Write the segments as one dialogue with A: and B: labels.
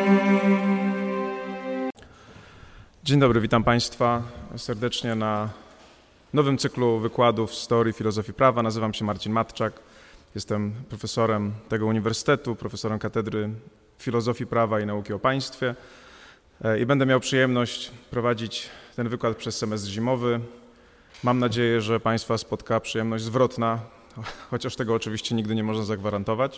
A: Dzień dobry, witam Państwa serdecznie na nowym cyklu wykładów z teorii filozofii prawa. Nazywam się Marcin Matczak, jestem profesorem tego uniwersytetu, profesorem Katedry Filozofii Prawa i Nauki o Państwie i będę miał przyjemność prowadzić ten wykład przez semestr zimowy. Mam nadzieję, że Państwa spotka przyjemność zwrotna, chociaż tego oczywiście nigdy nie można zagwarantować.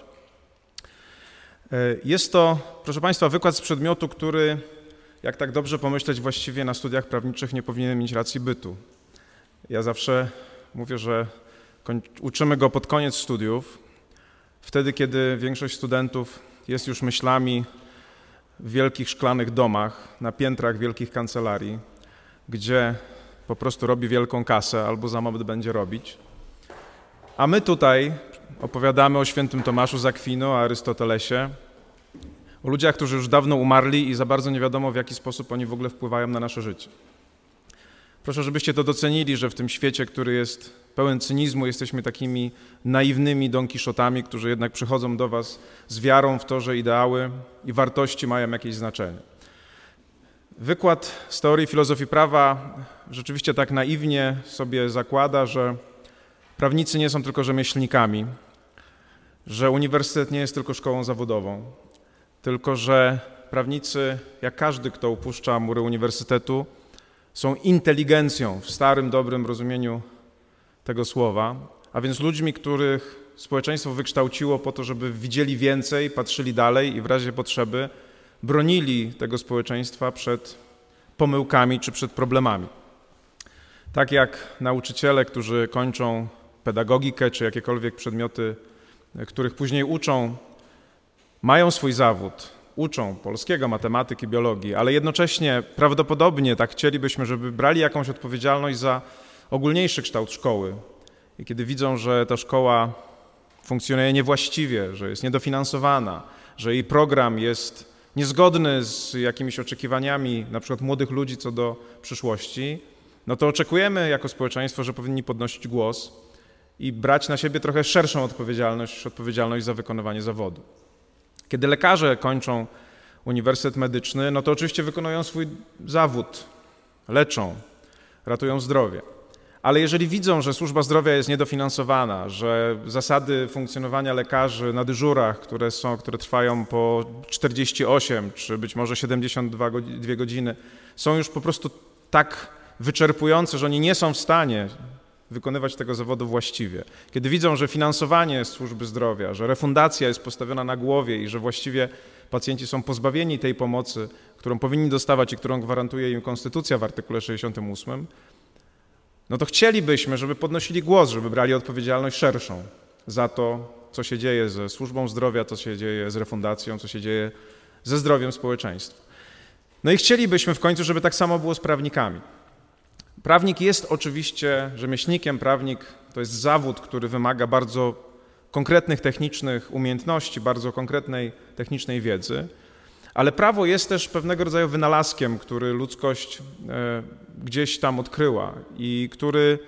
A: Jest to, proszę Państwa, wykład z przedmiotu, który, jak tak dobrze pomyśleć, właściwie na studiach prawniczych nie powinien mieć racji bytu. Ja zawsze mówię, że uczymy go pod koniec studiów, wtedy, kiedy większość studentów jest już myślami w wielkich szklanych domach, na piętrach wielkich kancelarii, gdzie po prostu robi wielką kasę albo za moment będzie robić. A my tutaj opowiadamy o świętym Tomaszu z Akwinu, o Arystotelesie, o ludziach, którzy już dawno umarli i za bardzo nie wiadomo, w jaki sposób oni w ogóle wpływają na nasze życie. Proszę, żebyście to docenili, że w tym świecie, który jest pełen cynizmu, jesteśmy takimi naiwnymi Don Kiszotami, którzy jednak przychodzą do was z wiarą w to, że ideały i wartości mają jakieś znaczenie. Wykład z teorii filozofii prawa rzeczywiście tak naiwnie sobie zakłada, że prawnicy nie są tylko rzemieślnikami, że uniwersytet nie jest tylko szkołą zawodową, tylko że prawnicy, jak każdy, kto opuszcza mury uniwersytetu, są inteligencją w starym, dobrym rozumieniu tego słowa, a więc ludźmi, których społeczeństwo wykształciło po to, żeby widzieli więcej, patrzyli dalej i w razie potrzeby bronili tego społeczeństwa przed pomyłkami czy przed problemami. Tak jak nauczyciele, którzy kończą pedagogikę czy jakiekolwiek przedmioty, których później uczą, mają swój zawód, uczą polskiego, matematyki, biologii, ale jednocześnie prawdopodobnie tak chcielibyśmy, żeby brali jakąś odpowiedzialność za ogólniejszy kształt szkoły. I kiedy widzą, że ta szkoła funkcjonuje niewłaściwie, że jest niedofinansowana, że jej program jest niezgodny z jakimiś oczekiwaniami na przykład młodych ludzi co do przyszłości, no to oczekujemy jako społeczeństwo, że powinni podnosić głos i brać na siebie trochę szerszą odpowiedzialność za wykonywanie zawodu. Kiedy lekarze kończą uniwersytet medyczny, no to oczywiście wykonują swój zawód, leczą, ratują zdrowie. Ale jeżeli widzą, że służba zdrowia jest niedofinansowana, że zasady funkcjonowania lekarzy na dyżurach, które trwają po 48 czy być może 72 godziny, są już po prostu tak wyczerpujące, że oni nie są w stanie wykonywać tego zawodu właściwie. Kiedy widzą, że finansowanie służby zdrowia, że refundacja jest postawiona na głowie i że właściwie pacjenci są pozbawieni tej pomocy, którą powinni dostawać i którą gwarantuje im Konstytucja w artykule 68, no to chcielibyśmy, żeby podnosili głos, żeby brali odpowiedzialność szerszą za to, co się dzieje ze służbą zdrowia, co się dzieje z refundacją, co się dzieje ze zdrowiem społeczeństwa. No i chcielibyśmy w końcu, żeby tak samo było z prawnikami. Prawnik jest oczywiście rzemieślnikiem, prawnik to jest zawód, który wymaga bardzo konkretnych technicznych umiejętności, bardzo konkretnej technicznej wiedzy, ale prawo jest też pewnego rodzaju wynalazkiem, który ludzkość gdzieś tam odkryła i który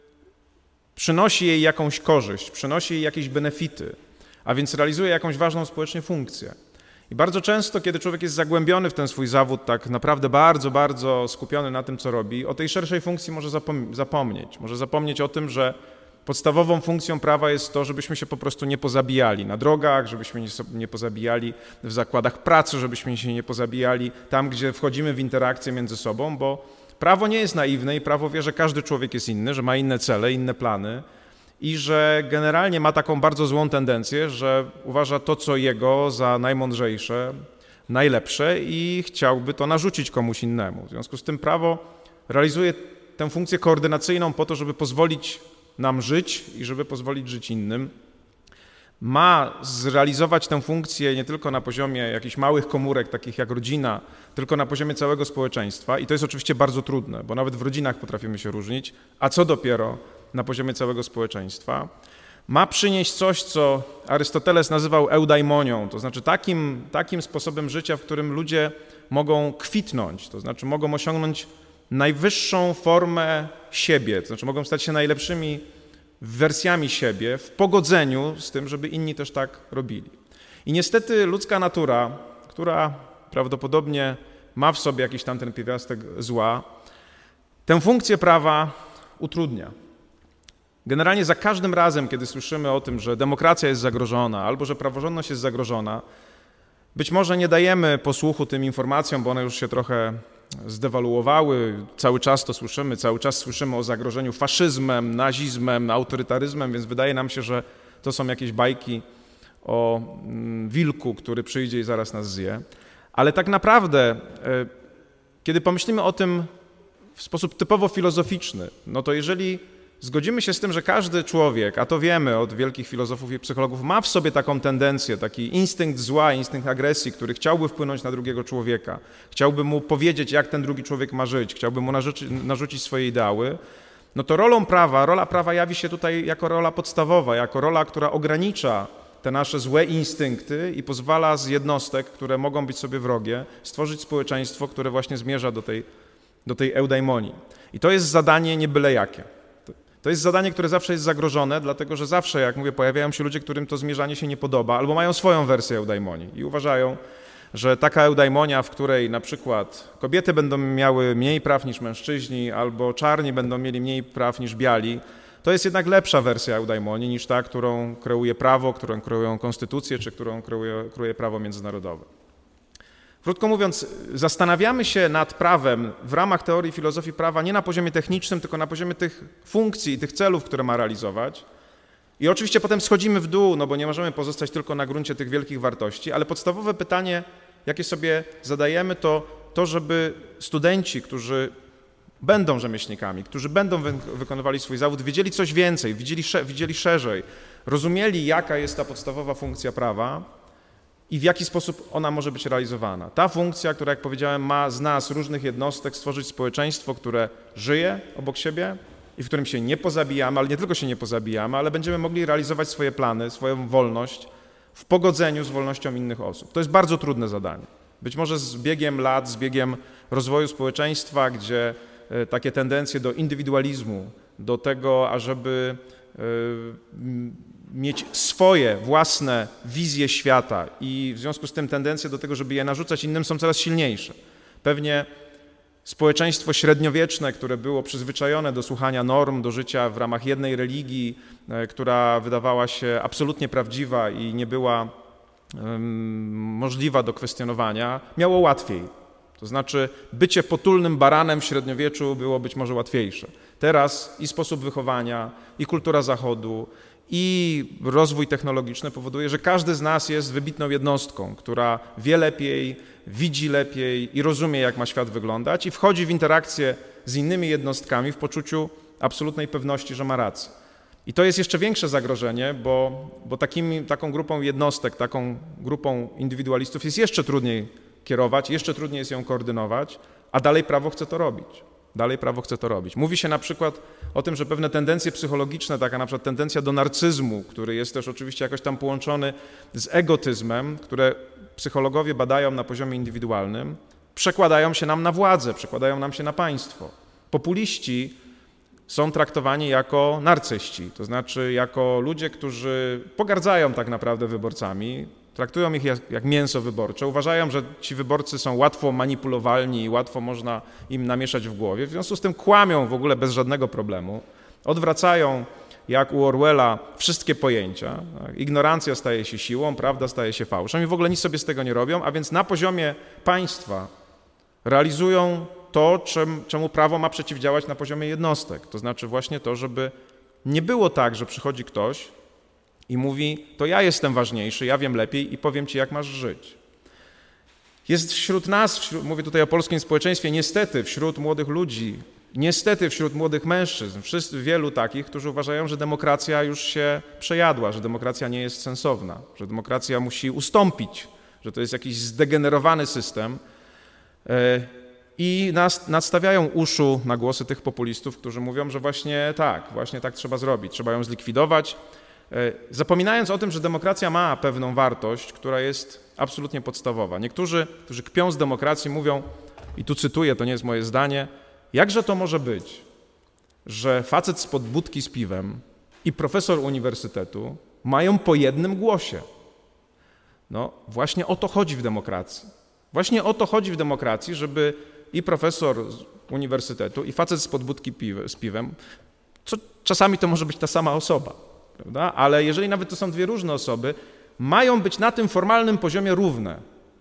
A: przynosi jej jakąś korzyść, przynosi jej jakieś benefity, a więc realizuje jakąś ważną społecznie funkcję. I bardzo często, kiedy człowiek jest zagłębiony w ten swój zawód, tak naprawdę bardzo, bardzo skupiony na tym, co robi, o tej szerszej funkcji może zapomnieć. Może zapomnieć o tym, że podstawową funkcją prawa jest to, żebyśmy się po prostu nie pozabijali na drogach, żebyśmy nie pozabijali w zakładach pracy, żebyśmy się nie pozabijali tam, gdzie wchodzimy w interakcję między sobą, bo prawo nie jest naiwne i prawo wie, że każdy człowiek jest inny, że ma inne cele, inne plany i że generalnie ma taką bardzo złą tendencję, że uważa to, co jego, za najmądrzejsze, najlepsze i chciałby to narzucić komuś innemu. W związku z tym prawo realizuje tę funkcję koordynacyjną po to, żeby pozwolić nam żyć i żeby pozwolić żyć innym. Ma zrealizować tę funkcję nie tylko na poziomie jakichś małych komórek, takich jak rodzina, tylko na poziomie całego społeczeństwa i to jest oczywiście bardzo trudne, bo nawet w rodzinach potrafimy się różnić, a co dopiero na poziomie całego społeczeństwa. Ma przynieść coś, co Arystoteles nazywał eudaimonią, to znaczy takim sposobem życia, w którym ludzie mogą kwitnąć, to znaczy mogą osiągnąć najwyższą formę siebie, to znaczy mogą stać się najlepszymi wersjami siebie w pogodzeniu z tym, żeby inni też tak robili. I niestety ludzka natura, która prawdopodobnie ma w sobie jakiś tam ten pierwiastek zła, tę funkcję prawa utrudnia. Generalnie za każdym razem, kiedy słyszymy o tym, że demokracja jest zagrożona albo że praworządność jest zagrożona, być może nie dajemy posłuchu tym informacjom, bo one już się trochę zdewaluowały, cały czas to słyszymy, cały czas słyszymy o zagrożeniu faszyzmem, nazizmem, autorytaryzmem, więc wydaje nam się, że to są jakieś bajki o wilku, który przyjdzie i zaraz nas zje. Ale tak naprawdę, kiedy pomyślimy o tym w sposób typowo filozoficzny, no to jeżeli zgodzimy się z tym, że każdy człowiek, a to wiemy od wielkich filozofów i psychologów, ma w sobie taką tendencję, taki instynkt zła, instynkt agresji, który chciałby wpłynąć na drugiego człowieka, chciałby mu powiedzieć, jak ten drugi człowiek ma żyć, chciałby mu narzucić swoje ideały, no to rola prawa jawi się tutaj jako rola podstawowa, jako rola, która ogranicza te nasze złe instynkty i pozwala z jednostek, które mogą być sobie wrogie, stworzyć społeczeństwo, które właśnie zmierza do tej eudaimonii. I to jest zadanie nie byle jakie. To jest zadanie, które zawsze jest zagrożone, dlatego że zawsze, jak mówię, pojawiają się ludzie, którym to zmierzanie się nie podoba, albo mają swoją wersję eudaimonii i uważają, że taka eudaimonia, w której na przykład kobiety będą miały mniej praw niż mężczyźni, albo czarni będą mieli mniej praw niż biali, to jest jednak lepsza wersja eudaimonii niż ta, którą kreuje prawo, którą kreują konstytucje, czy którą kreuje prawo międzynarodowe. Krótko mówiąc, zastanawiamy się nad prawem w ramach teorii filozofii prawa nie na poziomie technicznym, tylko na poziomie tych funkcji i tych celów, które ma realizować. I oczywiście potem schodzimy w dół, no bo nie możemy pozostać tylko na gruncie tych wielkich wartości, ale podstawowe pytanie, jakie sobie zadajemy, to żeby studenci, którzy będą rzemieślnikami, którzy będą wykonywali swój zawód, wiedzieli coś więcej, widzieli szerzej, rozumieli, jaka jest ta podstawowa funkcja prawa i w jaki sposób ona może być realizowana. Ta funkcja, która, jak powiedziałem, ma z nas, różnych jednostek, stworzyć społeczeństwo, które żyje obok siebie i w którym się nie pozabijamy, ale nie tylko się nie pozabijamy, ale będziemy mogli realizować swoje plany, swoją wolność w pogodzeniu z wolnością innych osób. To jest bardzo trudne zadanie. Być może z biegiem lat, z biegiem rozwoju społeczeństwa, gdzie takie tendencje do indywidualizmu, do tego, ażeby mieć swoje własne wizje świata i w związku z tym tendencje do tego, żeby je narzucać innym, są coraz silniejsze. Pewnie społeczeństwo średniowieczne, które było przyzwyczajone do słuchania norm, do życia w ramach jednej religii, która wydawała się absolutnie prawdziwa i nie była możliwa do kwestionowania, miało łatwiej. To znaczy bycie potulnym baranem w średniowieczu było być może łatwiejsze. Teraz i sposób wychowania, i kultura Zachodu, i rozwój technologiczny powoduje, że każdy z nas jest wybitną jednostką, która wie lepiej, widzi lepiej i rozumie, jak ma świat wyglądać i wchodzi w interakcję z innymi jednostkami w poczuciu absolutnej pewności, że ma rację. I to jest jeszcze większe zagrożenie, bo taką grupą jednostek, taką grupą indywidualistów jest jeszcze trudniej kierować, jeszcze trudniej jest ją koordynować, a dalej prawo chce to robić. Mówi się na przykład o tym, że pewne tendencje psychologiczne, taka na przykład tendencja do narcyzmu, który jest też oczywiście jakoś tam połączony z egotyzmem, które psychologowie badają na poziomie indywidualnym, przekładają się nam na władzę, przekładają nam się na państwo. Populiści są traktowani jako narcyści, to znaczy jako ludzie, którzy pogardzają tak naprawdę wyborcami, traktują ich jak mięso wyborcze, uważają, że ci wyborcy są łatwo manipulowalni i łatwo można im namieszać w głowie, w związku z tym kłamią w ogóle bez żadnego problemu, odwracają jak u Orwella wszystkie pojęcia, ignorancja staje się siłą, prawda staje się fałszem i w ogóle nic sobie z tego nie robią, a więc na poziomie państwa realizują to, czemu prawo ma przeciwdziałać na poziomie jednostek, to znaczy właśnie to, żeby nie było tak, że przychodzi ktoś i mówi, to ja jestem ważniejszy, ja wiem lepiej i powiem ci, jak masz żyć. Jest wśród nas, mówię tutaj o polskim społeczeństwie, niestety wśród młodych ludzi, niestety wśród młodych mężczyzn, wielu takich, którzy uważają, że demokracja już się przejadła, że demokracja nie jest sensowna, że demokracja musi ustąpić, że to jest jakiś zdegenerowany system i nadstawiają uszu na głosy tych populistów, którzy mówią, że właśnie tak trzeba zrobić, trzeba ją zlikwidować, zapominając o tym, że demokracja ma pewną wartość, która jest absolutnie podstawowa. Niektórzy, którzy kpią z demokracji, mówią, i tu cytuję, to nie jest moje zdanie, jakże to może być, że facet spod budki z piwem i profesor uniwersytetu mają po jednym głosie. No właśnie o to chodzi w demokracji. Właśnie o to chodzi w demokracji, żeby i profesor z uniwersytetu, i facet z podbudki z piwem, czasami to może być ta sama osoba, prawda? Ale jeżeli nawet to są dwie różne osoby, mają być na tym formalnym poziomie równe.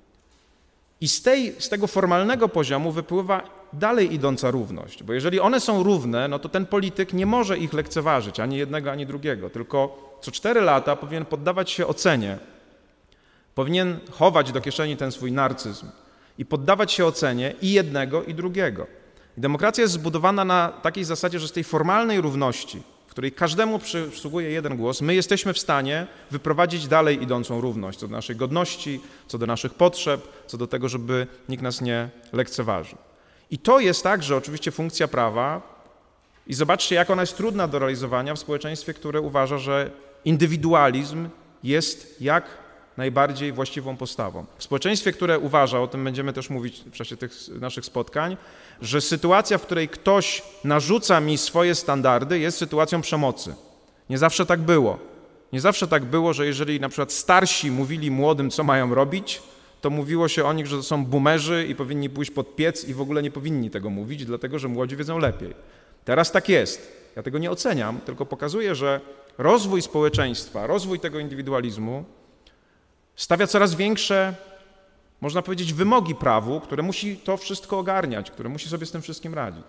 A: I z tego formalnego poziomu wypływa dalej idąca równość, bo jeżeli one są równe, no to ten polityk nie może ich lekceważyć, ani jednego, ani drugiego, tylko co 4 lata powinien poddawać się ocenie, powinien chować do kieszeni ten swój narcyzm i poddawać się ocenie i jednego, i drugiego. I demokracja jest zbudowana na takiej zasadzie, że z tej formalnej równości, w której każdemu przysługuje jeden głos, my jesteśmy w stanie wyprowadzić dalej idącą równość co do naszej godności, co do naszych potrzeb, co do tego, żeby nikt nas nie lekceważył. I to jest także oczywiście funkcja prawa i zobaczcie, jak ona jest trudna do realizowania w społeczeństwie, które uważa, że indywidualizm jest jak najbardziej właściwą postawą. W społeczeństwie, które uważa, o tym będziemy też mówić w czasie tych naszych spotkań, że sytuacja, w której ktoś narzuca mi swoje standardy, jest sytuacją przemocy. Nie zawsze tak było. Nie zawsze tak było, że jeżeli na przykład starsi mówili młodym, co mają robić, to mówiło się o nich, że to są boomerzy i powinni pójść pod piec i w ogóle nie powinni tego mówić, dlatego że młodzi wiedzą lepiej. Teraz tak jest. Ja tego nie oceniam, tylko pokazuję, że rozwój społeczeństwa, rozwój tego indywidualizmu stawia coraz większe, można powiedzieć, wymogi prawu, które musi to wszystko ogarniać, które musi sobie z tym wszystkim radzić.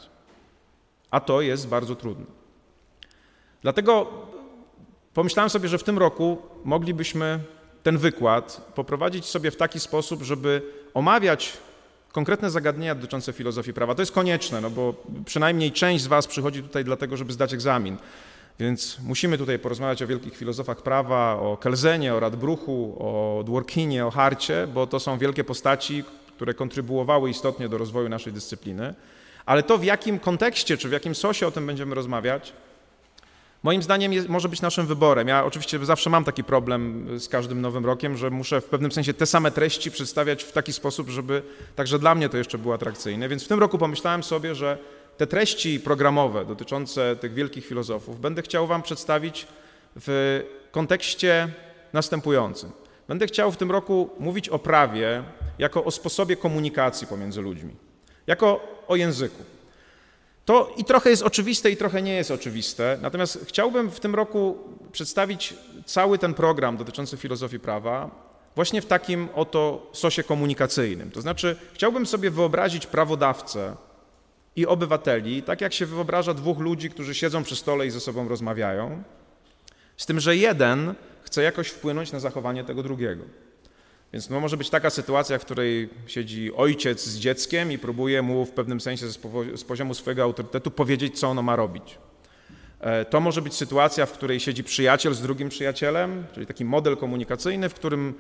A: A to jest bardzo trudne. Dlatego pomyślałem sobie, że w tym roku moglibyśmy ten wykład poprowadzić sobie w taki sposób, żeby omawiać konkretne zagadnienia dotyczące filozofii prawa. To jest konieczne, no bo przynajmniej część z was przychodzi tutaj dlatego, żeby zdać egzamin. Więc musimy tutaj porozmawiać o wielkich filozofach prawa, o Kelzenie, o Radbruchu, o Dworkinie, o Harcie, bo to są wielkie postaci, które kontrybuowały istotnie do rozwoju naszej dyscypliny. Ale to, w jakim kontekście czy w jakim sosie o tym będziemy rozmawiać, moim zdaniem może być naszym wyborem. Ja oczywiście zawsze mam taki problem z każdym nowym rokiem, że muszę w pewnym sensie te same treści przedstawiać w taki sposób, żeby także dla mnie to jeszcze było atrakcyjne. Więc w tym roku pomyślałem sobie, że te treści programowe dotyczące tych wielkich filozofów będę chciał wam przedstawić w kontekście następującym. Będę chciał w tym roku mówić o prawie jako o sposobie komunikacji pomiędzy ludźmi, jako o języku. To i trochę jest oczywiste, i trochę nie jest oczywiste, natomiast chciałbym w tym roku przedstawić cały ten program dotyczący filozofii prawa właśnie w takim oto sosie komunikacyjnym. To znaczy chciałbym sobie wyobrazić prawodawcę i obywateli, tak jak się wyobraża dwóch ludzi, którzy siedzą przy stole i ze sobą rozmawiają, z tym, że jeden chce jakoś wpłynąć na zachowanie tego drugiego. Więc może być taka sytuacja, w której siedzi ojciec z dzieckiem i próbuje mu w pewnym sensie z poziomu swojego autorytetu powiedzieć, co ono ma robić. To może być sytuacja, w której siedzi przyjaciel z drugim przyjacielem, czyli taki model komunikacyjny, w którym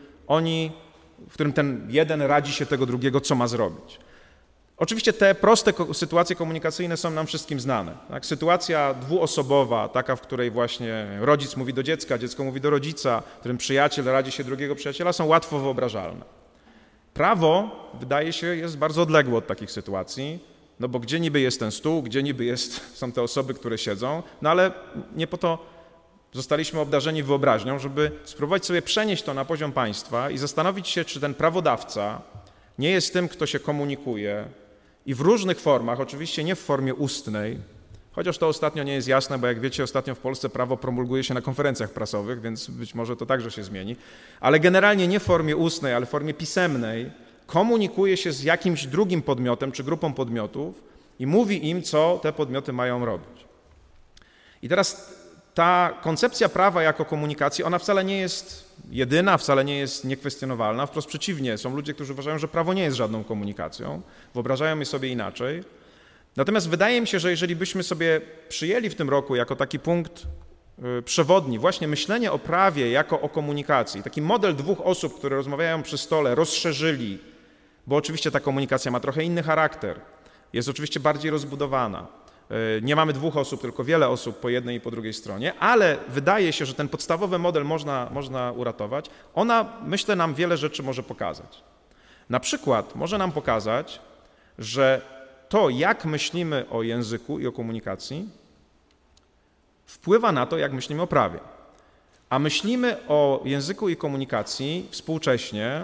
A: ten jeden radzi się tego drugiego, co ma zrobić. Oczywiście te proste sytuacje komunikacyjne są nam wszystkim znane. Tak? Sytuacja dwuosobowa, taka, w której właśnie rodzic mówi do dziecka, dziecko mówi do rodzica, w którym przyjaciel radzi się drugiego przyjaciela, są łatwo wyobrażalne. Prawo, wydaje się, jest bardzo odległe od takich sytuacji, no bo gdzie niby jest ten stół, gdzie niby są te osoby, które siedzą, no ale nie po to zostaliśmy obdarzeni wyobraźnią, żeby spróbować sobie przenieść to na poziom państwa i zastanowić się, czy ten prawodawca nie jest tym, kto się komunikuje, i w różnych formach, oczywiście nie w formie ustnej, chociaż to ostatnio nie jest jasne, bo jak wiecie, ostatnio w Polsce prawo promulguje się na konferencjach prasowych, więc być może to także się zmieni, ale generalnie nie w formie ustnej, ale w formie pisemnej komunikuje się z jakimś drugim podmiotem czy grupą podmiotów i mówi im, co te podmioty mają robić. I teraz ta koncepcja prawa jako komunikacji, ona wcale nie jest jedyna, wcale nie jest niekwestionowalna, wprost przeciwnie. Są ludzie, którzy uważają, że prawo nie jest żadną komunikacją, wyobrażają je sobie inaczej. Natomiast wydaje mi się, że jeżeli byśmy sobie przyjęli w tym roku jako taki punkt przewodni właśnie myślenie o prawie jako o komunikacji, taki model dwóch osób, które rozmawiają przy stole, rozszerzyli, bo oczywiście ta komunikacja ma trochę inny charakter, jest oczywiście bardziej rozbudowana. Nie mamy dwóch osób, tylko wiele osób po jednej i po drugiej stronie, ale wydaje się, że ten podstawowy model można uratować. Ona, myślę, nam wiele rzeczy może pokazać. Na przykład może nam pokazać, że to, jak myślimy o języku i o komunikacji, wpływa na to, jak myślimy o prawie. A myślimy o języku i komunikacji współcześnie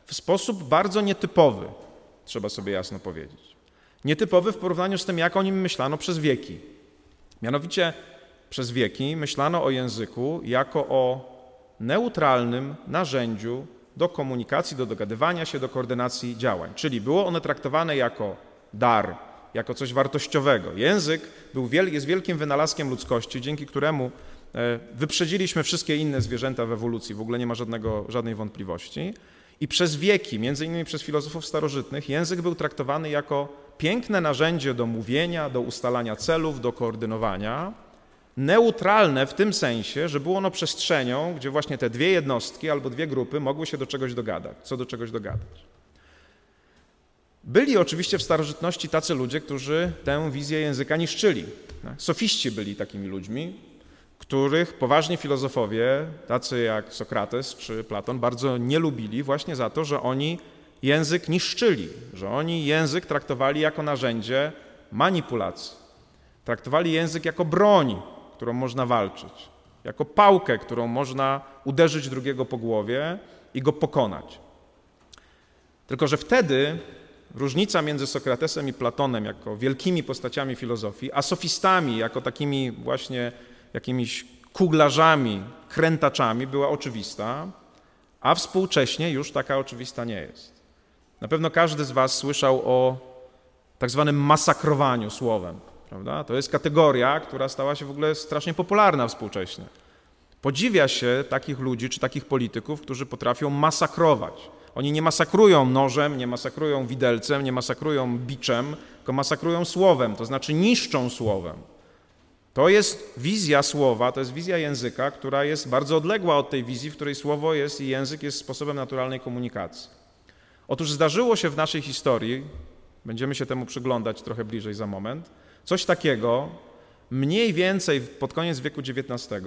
A: w sposób bardzo nietypowy, trzeba sobie jasno powiedzieć. Nietypowy w porównaniu z tym, jak o nim myślano przez wieki. Mianowicie przez wieki myślano o języku jako o neutralnym narzędziu do komunikacji, do dogadywania się, do koordynacji działań. Czyli było one traktowane jako dar, jako coś wartościowego. Język jest wielkim wynalazkiem ludzkości, dzięki któremu wyprzedziliśmy wszystkie inne zwierzęta w ewolucji, w ogóle nie ma żadnej wątpliwości. I przez wieki, między innymi przez filozofów starożytnych, język był traktowany jako piękne narzędzie do mówienia, do ustalania celów, do koordynowania, neutralne w tym sensie, że było ono przestrzenią, gdzie właśnie te dwie jednostki albo dwie grupy mogły się do czegoś dogadać. Byli oczywiście w starożytności tacy ludzie, którzy tę wizję języka niszczyli. Sofiści byli takimi ludźmi, których poważni filozofowie, tacy jak Sokrates czy Platon, bardzo nie lubili właśnie za to, że oni język niszczyli, że oni język traktowali jako narzędzie manipulacji. Traktowali język jako broń, którą można walczyć, jako pałkę, którą można uderzyć drugiego po głowie i go pokonać. Tylko że wtedy różnica między Sokratesem i Platonem jako wielkimi postaciami filozofii, a sofistami jako takimi właśnie jakimiś kuglarzami, krętaczami była oczywista, a współcześnie już taka oczywista nie jest. Na pewno każdy z was słyszał o tak zwanym masakrowaniu słowem, prawda? To jest kategoria, która stała się w ogóle strasznie popularna współcześnie. Podziwia się takich ludzi czy takich polityków, którzy potrafią masakrować. Oni nie masakrują nożem, nie masakrują widelcem, nie masakrują biczem, tylko masakrują słowem, to znaczy niszczą słowem. To jest wizja słowa, to jest wizja języka, która jest bardzo odległa od tej wizji, w której słowo jest i język jest sposobem naturalnej komunikacji. Otóż zdarzyło się w naszej historii, będziemy się temu przyglądać trochę bliżej za moment, coś takiego mniej więcej pod koniec wieku XIX,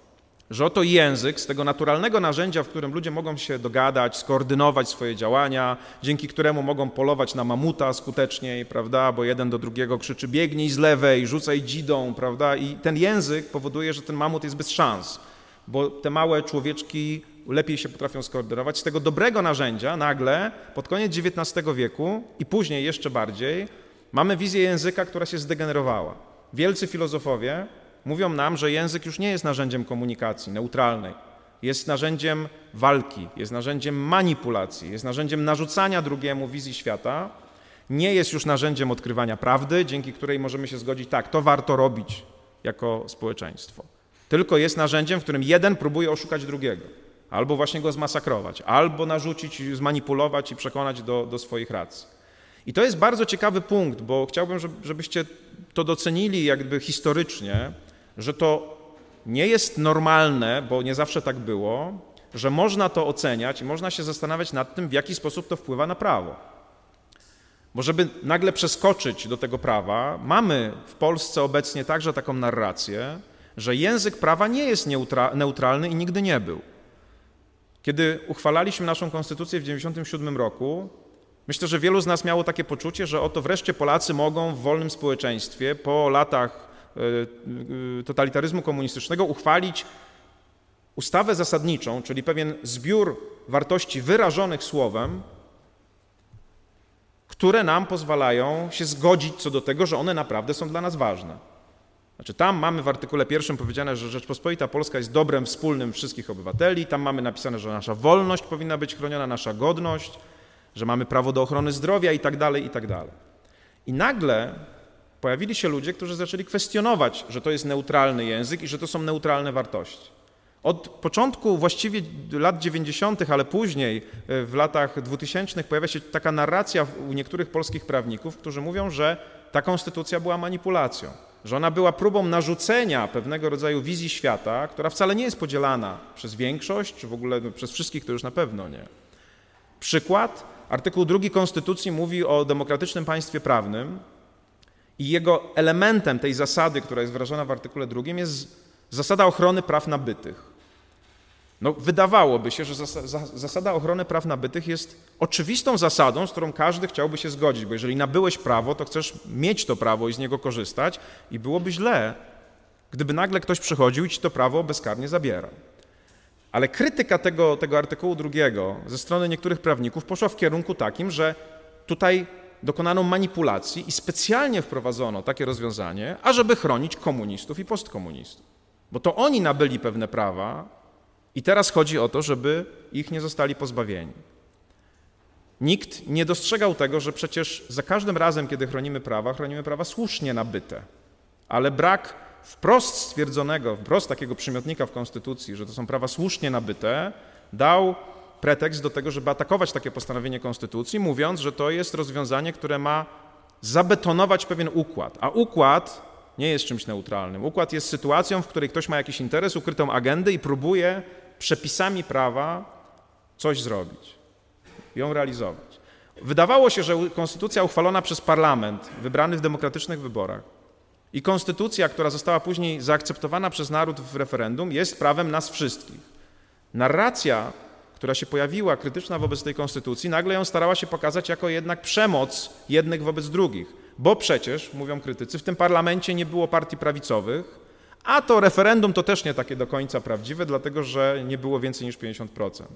A: że oto język z tego naturalnego narzędzia, w którym ludzie mogą się dogadać, skoordynować swoje działania, dzięki któremu mogą polować na mamuta skuteczniej, prawda, bo jeden do drugiego krzyczy biegnij z lewej, rzucaj dzidą, prawda, i ten język powoduje, że ten mamut jest bez szans, bo te małe człowieczki lepiej się potrafią skoordynować. Z tego dobrego narzędzia nagle pod koniec XIX wieku i później jeszcze bardziej mamy wizję języka, która się zdegenerowała. Wielcy filozofowie mówią nam, że język już nie jest narzędziem komunikacji neutralnej, jest narzędziem walki, jest narzędziem manipulacji, jest narzędziem narzucania drugiemu wizji świata, nie jest już narzędziem odkrywania prawdy, dzięki której możemy się zgodzić, tak, to warto robić jako społeczeństwo, tylko jest narzędziem, w którym jeden próbuje oszukać drugiego, albo właśnie go zmasakrować, albo narzucić, zmanipulować i przekonać do swoich racji. I to jest bardzo ciekawy punkt, bo chciałbym, żebyście to docenili jakby historycznie, że to nie jest normalne, bo nie zawsze tak było, że można to oceniać i można się zastanawiać nad tym, w jaki sposób to wpływa na prawo. Bo żeby nagle przeskoczyć do tego prawa, mamy w Polsce obecnie także taką narrację, że język prawa nie jest neutralny i nigdy nie był. Kiedy uchwalaliśmy naszą konstytucję w 1997 roku, myślę, że wielu z nas miało takie poczucie, że oto wreszcie Polacy mogą w wolnym społeczeństwie po latach totalitaryzmu komunistycznego uchwalić ustawę zasadniczą, czyli pewien zbiór wartości wyrażonych słowem, które nam pozwalają się zgodzić co do tego, że one naprawdę są dla nas ważne. Znaczy tam mamy w artykule 1 powiedziane, że Rzeczpospolita Polska jest dobrem wspólnym wszystkich obywateli, tam mamy napisane, że nasza wolność powinna być chroniona, nasza godność, że mamy prawo do ochrony zdrowia i tak dalej, i tak dalej. I nagle pojawili się ludzie, którzy zaczęli kwestionować, że to jest neutralny język i że to są neutralne wartości. Od początku właściwie lat 90., ale później w latach 2000 pojawia się taka narracja u niektórych polskich prawników, którzy mówią, że ta konstytucja była manipulacją, że ona była próbą narzucenia pewnego rodzaju wizji świata, która wcale nie jest podzielana przez większość, czy w ogóle przez wszystkich, to już na pewno nie. Przykład, artykuł 2 Konstytucji mówi o demokratycznym państwie prawnym i jego elementem tej zasady, która jest wyrażona w artykule 2, jest zasada ochrony praw nabytych. No, wydawałoby się, że zasada ochrony praw nabytych jest oczywistą zasadą, z którą każdy chciałby się zgodzić, bo jeżeli nabyłeś prawo, to chcesz mieć to prawo i z niego korzystać i byłoby źle, gdyby nagle ktoś przychodził i ci to prawo bezkarnie zabierał. Ale krytyka tego artykułu 2 ze strony niektórych prawników poszła w kierunku takim, że tutaj dokonano manipulacji i specjalnie wprowadzono takie rozwiązanie, ażeby chronić komunistów i postkomunistów. Bo to oni nabyli pewne prawa i teraz chodzi o to, żeby ich nie zostali pozbawieni. Nikt nie dostrzegał tego, że przecież za każdym razem, kiedy chronimy prawa słusznie nabyte. Ale brak wprost stwierdzonego, wprost takiego przymiotnika w Konstytucji, że to są prawa słusznie nabyte, dał pretekst do tego, żeby atakować takie postanowienie Konstytucji, mówiąc, że to jest rozwiązanie, które ma zabetonować pewien układ. A układ nie jest czymś neutralnym. Układ jest sytuacją, w której ktoś ma jakiś interes, ukrytą agendę i próbuje przepisami prawa coś zrobić, ją realizować. Wydawało się, że konstytucja uchwalona przez parlament, wybrany w demokratycznych wyborach, i konstytucja, która została później zaakceptowana przez naród w referendum, jest prawem nas wszystkich. Narracja, która się pojawiła, krytyczna wobec tej konstytucji, nagle ją starała się pokazać jako jednak przemoc jednych wobec drugich. Bo przecież, mówią krytycy, w tym parlamencie nie było partii prawicowych, a to referendum to też nie takie do końca prawdziwe, dlatego że nie było więcej niż 50%.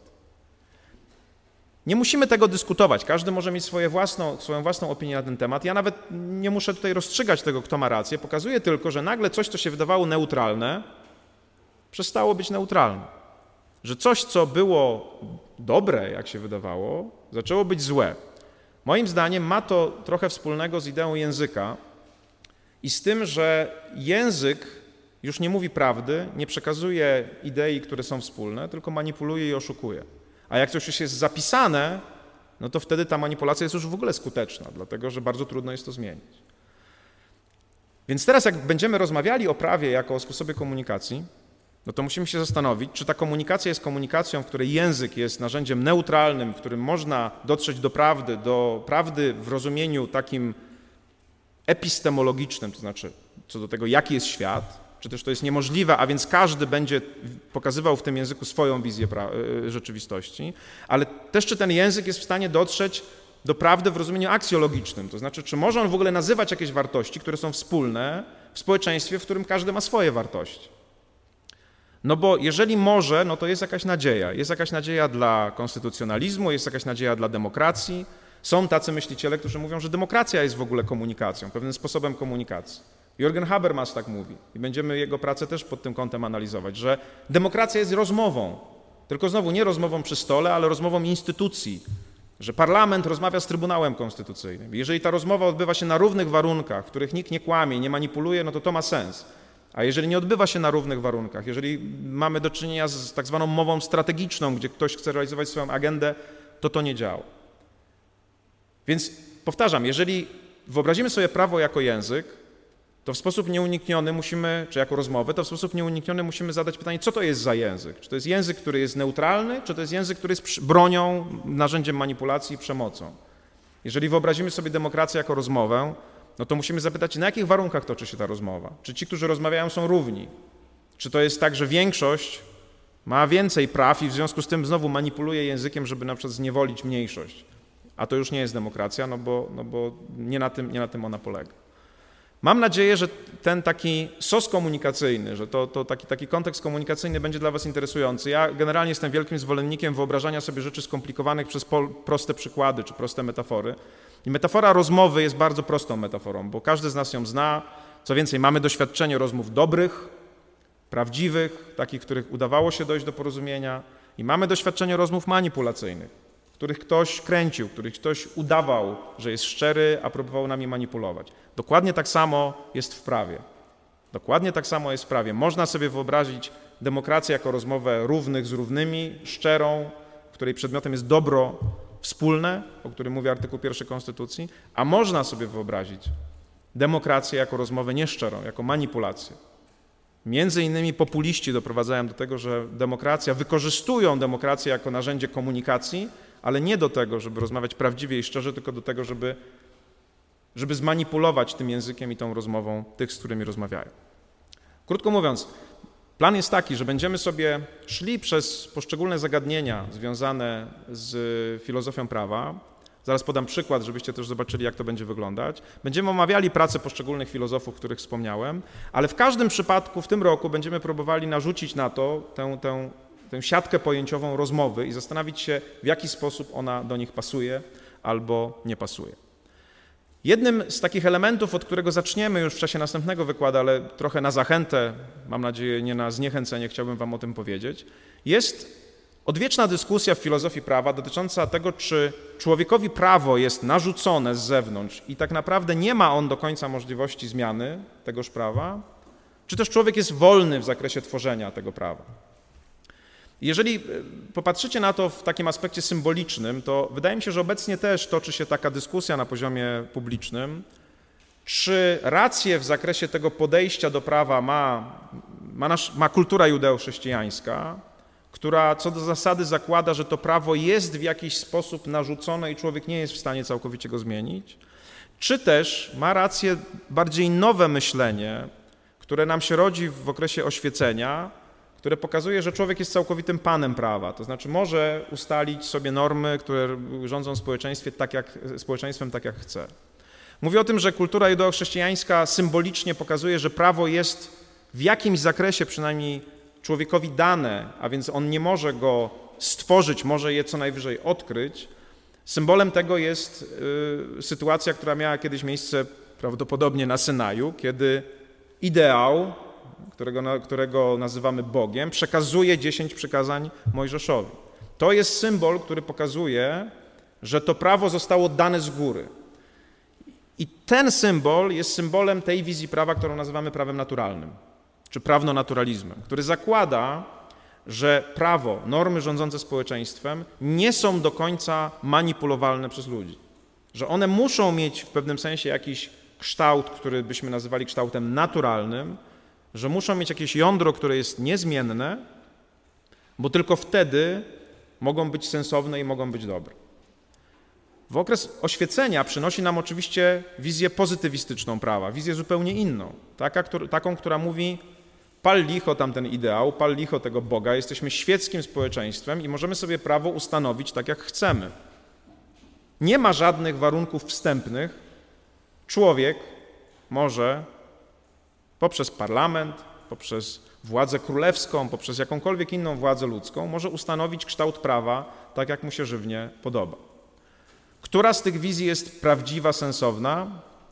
A: Nie musimy tego dyskutować, każdy może mieć swoją własną opinię na ten temat. Ja nawet nie muszę tutaj rozstrzygać tego, kto ma rację, pokazuję tylko, że nagle coś, co się wydawało neutralne, przestało być neutralne. Że coś, co było dobre, jak się wydawało, zaczęło być złe. Moim zdaniem ma to trochę wspólnego z ideą języka i z tym, że język już nie mówi prawdy, nie przekazuje idei, które są wspólne, tylko manipuluje i oszukuje. A jak coś już jest zapisane, no to wtedy ta manipulacja jest już w ogóle skuteczna, dlatego że bardzo trudno jest to zmienić. Więc teraz jak będziemy rozmawiali o prawie jako o sposobie komunikacji, no to musimy się zastanowić, czy ta komunikacja jest komunikacją, w której język jest narzędziem neutralnym, w którym można dotrzeć do prawdy w rozumieniu takim epistemologicznym, to znaczy co do tego, jaki jest świat, czy też to jest niemożliwe, a więc każdy będzie pokazywał w tym języku swoją wizję rzeczywistości, ale też czy ten język jest w stanie dotrzeć do prawdy w rozumieniu aksjologicznym, to znaczy czy może on w ogóle nazywać jakieś wartości, które są wspólne w społeczeństwie, w którym każdy ma swoje wartości. No bo jeżeli może, no to jest jakaś nadzieja. Jest jakaś nadzieja dla konstytucjonalizmu, jest jakaś nadzieja dla demokracji. Są tacy myśliciele, którzy mówią, że demokracja jest w ogóle komunikacją, pewnym sposobem komunikacji. Jürgen Habermas tak mówi i będziemy jego pracę też pod tym kątem analizować, że demokracja jest rozmową, tylko znowu nie rozmową przy stole, ale rozmową instytucji, że parlament rozmawia z Trybunałem Konstytucyjnym. Jeżeli ta rozmowa odbywa się na równych warunkach, w których nikt nie kłamie, nie manipuluje, no to ma sens. A jeżeli nie odbywa się na równych warunkach, jeżeli mamy do czynienia z tak zwaną mową strategiczną, gdzie ktoś chce realizować swoją agendę, to nie działa. Więc powtarzam, jeżeli wyobrazimy sobie prawo jako język, to w sposób nieunikniony musimy, czy jako rozmowę, to w sposób nieunikniony musimy zadać pytanie, co to jest za język? Czy to jest język, który jest neutralny, czy to jest język, który jest bronią, narzędziem manipulacji i przemocą? Jeżeli wyobrazimy sobie demokrację jako rozmowę, no to musimy zapytać, na jakich warunkach toczy się ta rozmowa? Czy ci, którzy rozmawiają, są równi? Czy to jest tak, że większość ma więcej praw i w związku z tym znowu manipuluje językiem, żeby na przykład zniewolić mniejszość? A to już nie jest demokracja, no bo nie na tym ona polega. Mam nadzieję, że ten taki sos komunikacyjny, że to taki kontekst komunikacyjny będzie dla was interesujący. Ja generalnie jestem wielkim zwolennikiem wyobrażania sobie rzeczy skomplikowanych przez proste przykłady czy proste metafory. I metafora rozmowy jest bardzo prostą metaforą, bo każdy z nas ją zna. Co więcej, mamy doświadczenie rozmów dobrych, prawdziwych, takich, w których udawało się dojść do porozumienia i mamy doświadczenie rozmów manipulacyjnych, w których ktoś kręcił, w których ktoś udawał, że jest szczery, a próbował nami manipulować. Dokładnie tak samo jest w prawie. Dokładnie tak samo jest w prawie. Można sobie wyobrazić demokrację jako rozmowę równych z równymi, szczerą, w której przedmiotem jest dobro wspólne, o którym mówi artykuł 1 Konstytucji, a można sobie wyobrazić demokrację jako rozmowę nieszczerą, jako manipulację. Między innymi populiści doprowadzają do tego, że wykorzystują demokrację jako narzędzie komunikacji, ale nie do tego, żeby rozmawiać prawdziwie i szczerze, tylko do tego, żeby zmanipulować tym językiem i tą rozmową tych, z którymi rozmawiają. Krótko mówiąc, plan jest taki, że będziemy sobie szli przez poszczególne zagadnienia związane z filozofią prawa. Zaraz podam przykład, żebyście też zobaczyli, jak to będzie wyglądać. Będziemy omawiali pracę poszczególnych filozofów, których wspomniałem, ale w każdym przypadku w tym roku będziemy próbowali narzucić na to tę siatkę pojęciową rozmowy i zastanowić się, w jaki sposób ona do nich pasuje albo nie pasuje. Jednym z takich elementów, od którego zaczniemy już w czasie następnego wykładu, ale trochę na zachętę, mam nadzieję nie na zniechęcenie, chciałbym wam o tym powiedzieć, jest odwieczna dyskusja w filozofii prawa dotycząca tego, czy człowiekowi prawo jest narzucone z zewnątrz i tak naprawdę nie ma on do końca możliwości zmiany tegoż prawa, czy też człowiek jest wolny w zakresie tworzenia tego prawa. Jeżeli popatrzycie na to w takim aspekcie symbolicznym, to wydaje mi się, że obecnie też toczy się taka dyskusja na poziomie publicznym, czy rację w zakresie tego podejścia do prawa ma kultura judeo-chrześcijańska, która co do zasady zakłada, że to prawo jest w jakiś sposób narzucone i człowiek nie jest w stanie całkowicie go zmienić, czy też ma rację bardziej nowe myślenie, które nam się rodzi w okresie oświecenia, które pokazuje, że człowiek jest całkowitym panem prawa, to znaczy może ustalić sobie normy, które rządzą społeczeństwem tak jak chce. Mówię o tym, że kultura judeo-chrześcijańska symbolicznie pokazuje, że prawo jest w jakimś zakresie przynajmniej człowiekowi dane, a więc on nie może go stworzyć, może je co najwyżej odkryć. Symbolem tego jest sytuacja, która miała kiedyś miejsce prawdopodobnie na Synaju, kiedy ideał, którego nazywamy Bogiem, przekazuje 10 przykazań Mojżeszowi. To jest symbol, który pokazuje, że to prawo zostało dane z góry. I ten symbol jest symbolem tej wizji prawa, którą nazywamy prawem naturalnym, czy prawnonaturalizmem, który zakłada, że prawo, normy rządzące społeczeństwem nie są do końca manipulowalne przez ludzi. Że one muszą mieć w pewnym sensie jakiś kształt, który byśmy nazywali kształtem naturalnym, że muszą mieć jakieś jądro, które jest niezmienne, bo tylko wtedy mogą być sensowne i mogą być dobre. W okres oświecenia przynosi nam oczywiście wizję pozytywistyczną prawa, wizję zupełnie inną, taką, która mówi: pal licho tamten ideał, pal licho tego Boga, jesteśmy świeckim społeczeństwem i możemy sobie prawo ustanowić tak, jak chcemy. Nie ma żadnych warunków wstępnych. Człowiek może poprzez parlament, poprzez władzę królewską, poprzez jakąkolwiek inną władzę ludzką może ustanowić kształt prawa tak, jak mu się żywnie podoba. Która z tych wizji jest prawdziwa, sensowna?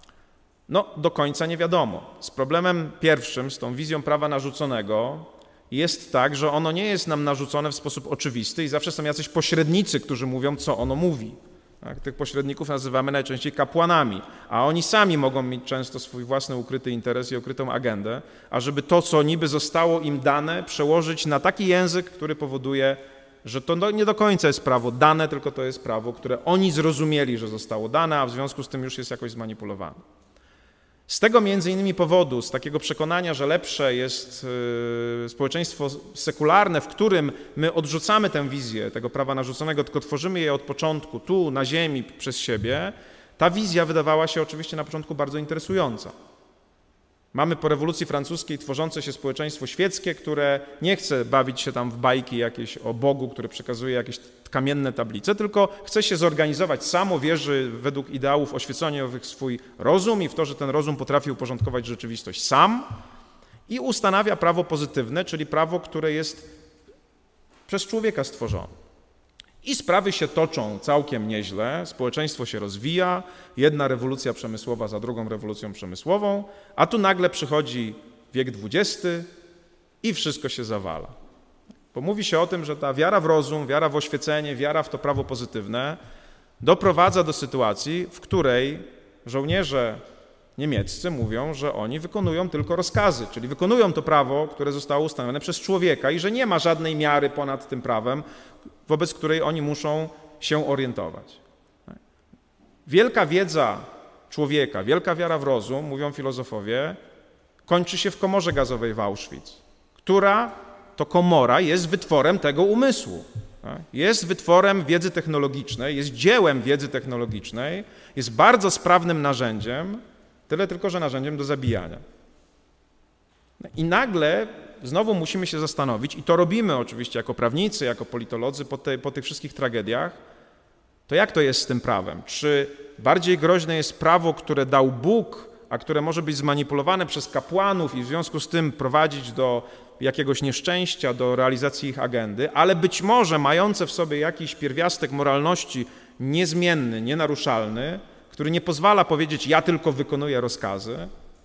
A: No, do końca nie wiadomo. Z problemem pierwszym, z tą wizją prawa narzuconego jest tak, że ono nie jest nam narzucone w sposób oczywisty i zawsze są jacyś pośrednicy, którzy mówią, co ono mówi. Tak? Tych pośredników nazywamy najczęściej kapłanami, a oni sami mogą mieć często swój własny ukryty interes i ukrytą agendę, ażeby to, co niby zostało im dane, przełożyć na taki język, który powoduje, że to nie do końca jest prawo dane, tylko to jest prawo, które oni zrozumieli, że zostało dane, a w związku z tym już jest jakoś zmanipulowane. Z tego między innymi powodu, z takiego przekonania, że lepsze jest społeczeństwo sekularne, w którym my odrzucamy tę wizję tego prawa narzuconego, tylko tworzymy je od początku, tu na ziemi, przez siebie, ta wizja wydawała się oczywiście na początku bardzo interesująca. Mamy po rewolucji francuskiej tworzące się społeczeństwo świeckie, które nie chce bawić się tam w bajki jakieś o Bogu, który przekazuje jakieś kamienne tablice, tylko chce się zorganizować samo, wierzy według ideałów oświeceniowych w swój rozum i w to, że ten rozum potrafi uporządkować rzeczywistość sam i ustanawia prawo pozytywne, czyli prawo, które jest przez człowieka stworzone. I sprawy się toczą całkiem nieźle, społeczeństwo się rozwija, jedna rewolucja przemysłowa za drugą rewolucją przemysłową, a tu nagle przychodzi wiek XX i wszystko się zawala. Bo mówi się o tym, że ta wiara w rozum, wiara w oświecenie, wiara w to prawo pozytywne doprowadza do sytuacji, w której żołnierze niemieccy mówią, że oni wykonują tylko rozkazy, czyli wykonują to prawo, które zostało ustanowione przez człowieka i że nie ma żadnej miary ponad tym prawem, wobec której oni muszą się orientować. Wielka wiedza człowieka, wielka wiara w rozum, mówią filozofowie, kończy się w komorze gazowej w Auschwitz, która to komora jest wytworem tego umysłu. Jest wytworem wiedzy technologicznej, jest dziełem wiedzy technologicznej, jest bardzo sprawnym narzędziem, tyle tylko, że narzędziem do zabijania. I nagle znowu musimy się zastanowić, i to robimy oczywiście jako prawnicy, jako politolodzy po tych wszystkich tragediach, to jak to jest z tym prawem? Czy bardziej groźne jest prawo, które dał Bóg, a które może być zmanipulowane przez kapłanów i w związku z tym prowadzić do jakiegoś nieszczęścia, do realizacji ich agendy, ale być może mające w sobie jakiś pierwiastek moralności niezmienny, nienaruszalny, który nie pozwala powiedzieć, ja tylko wykonuję rozkazy,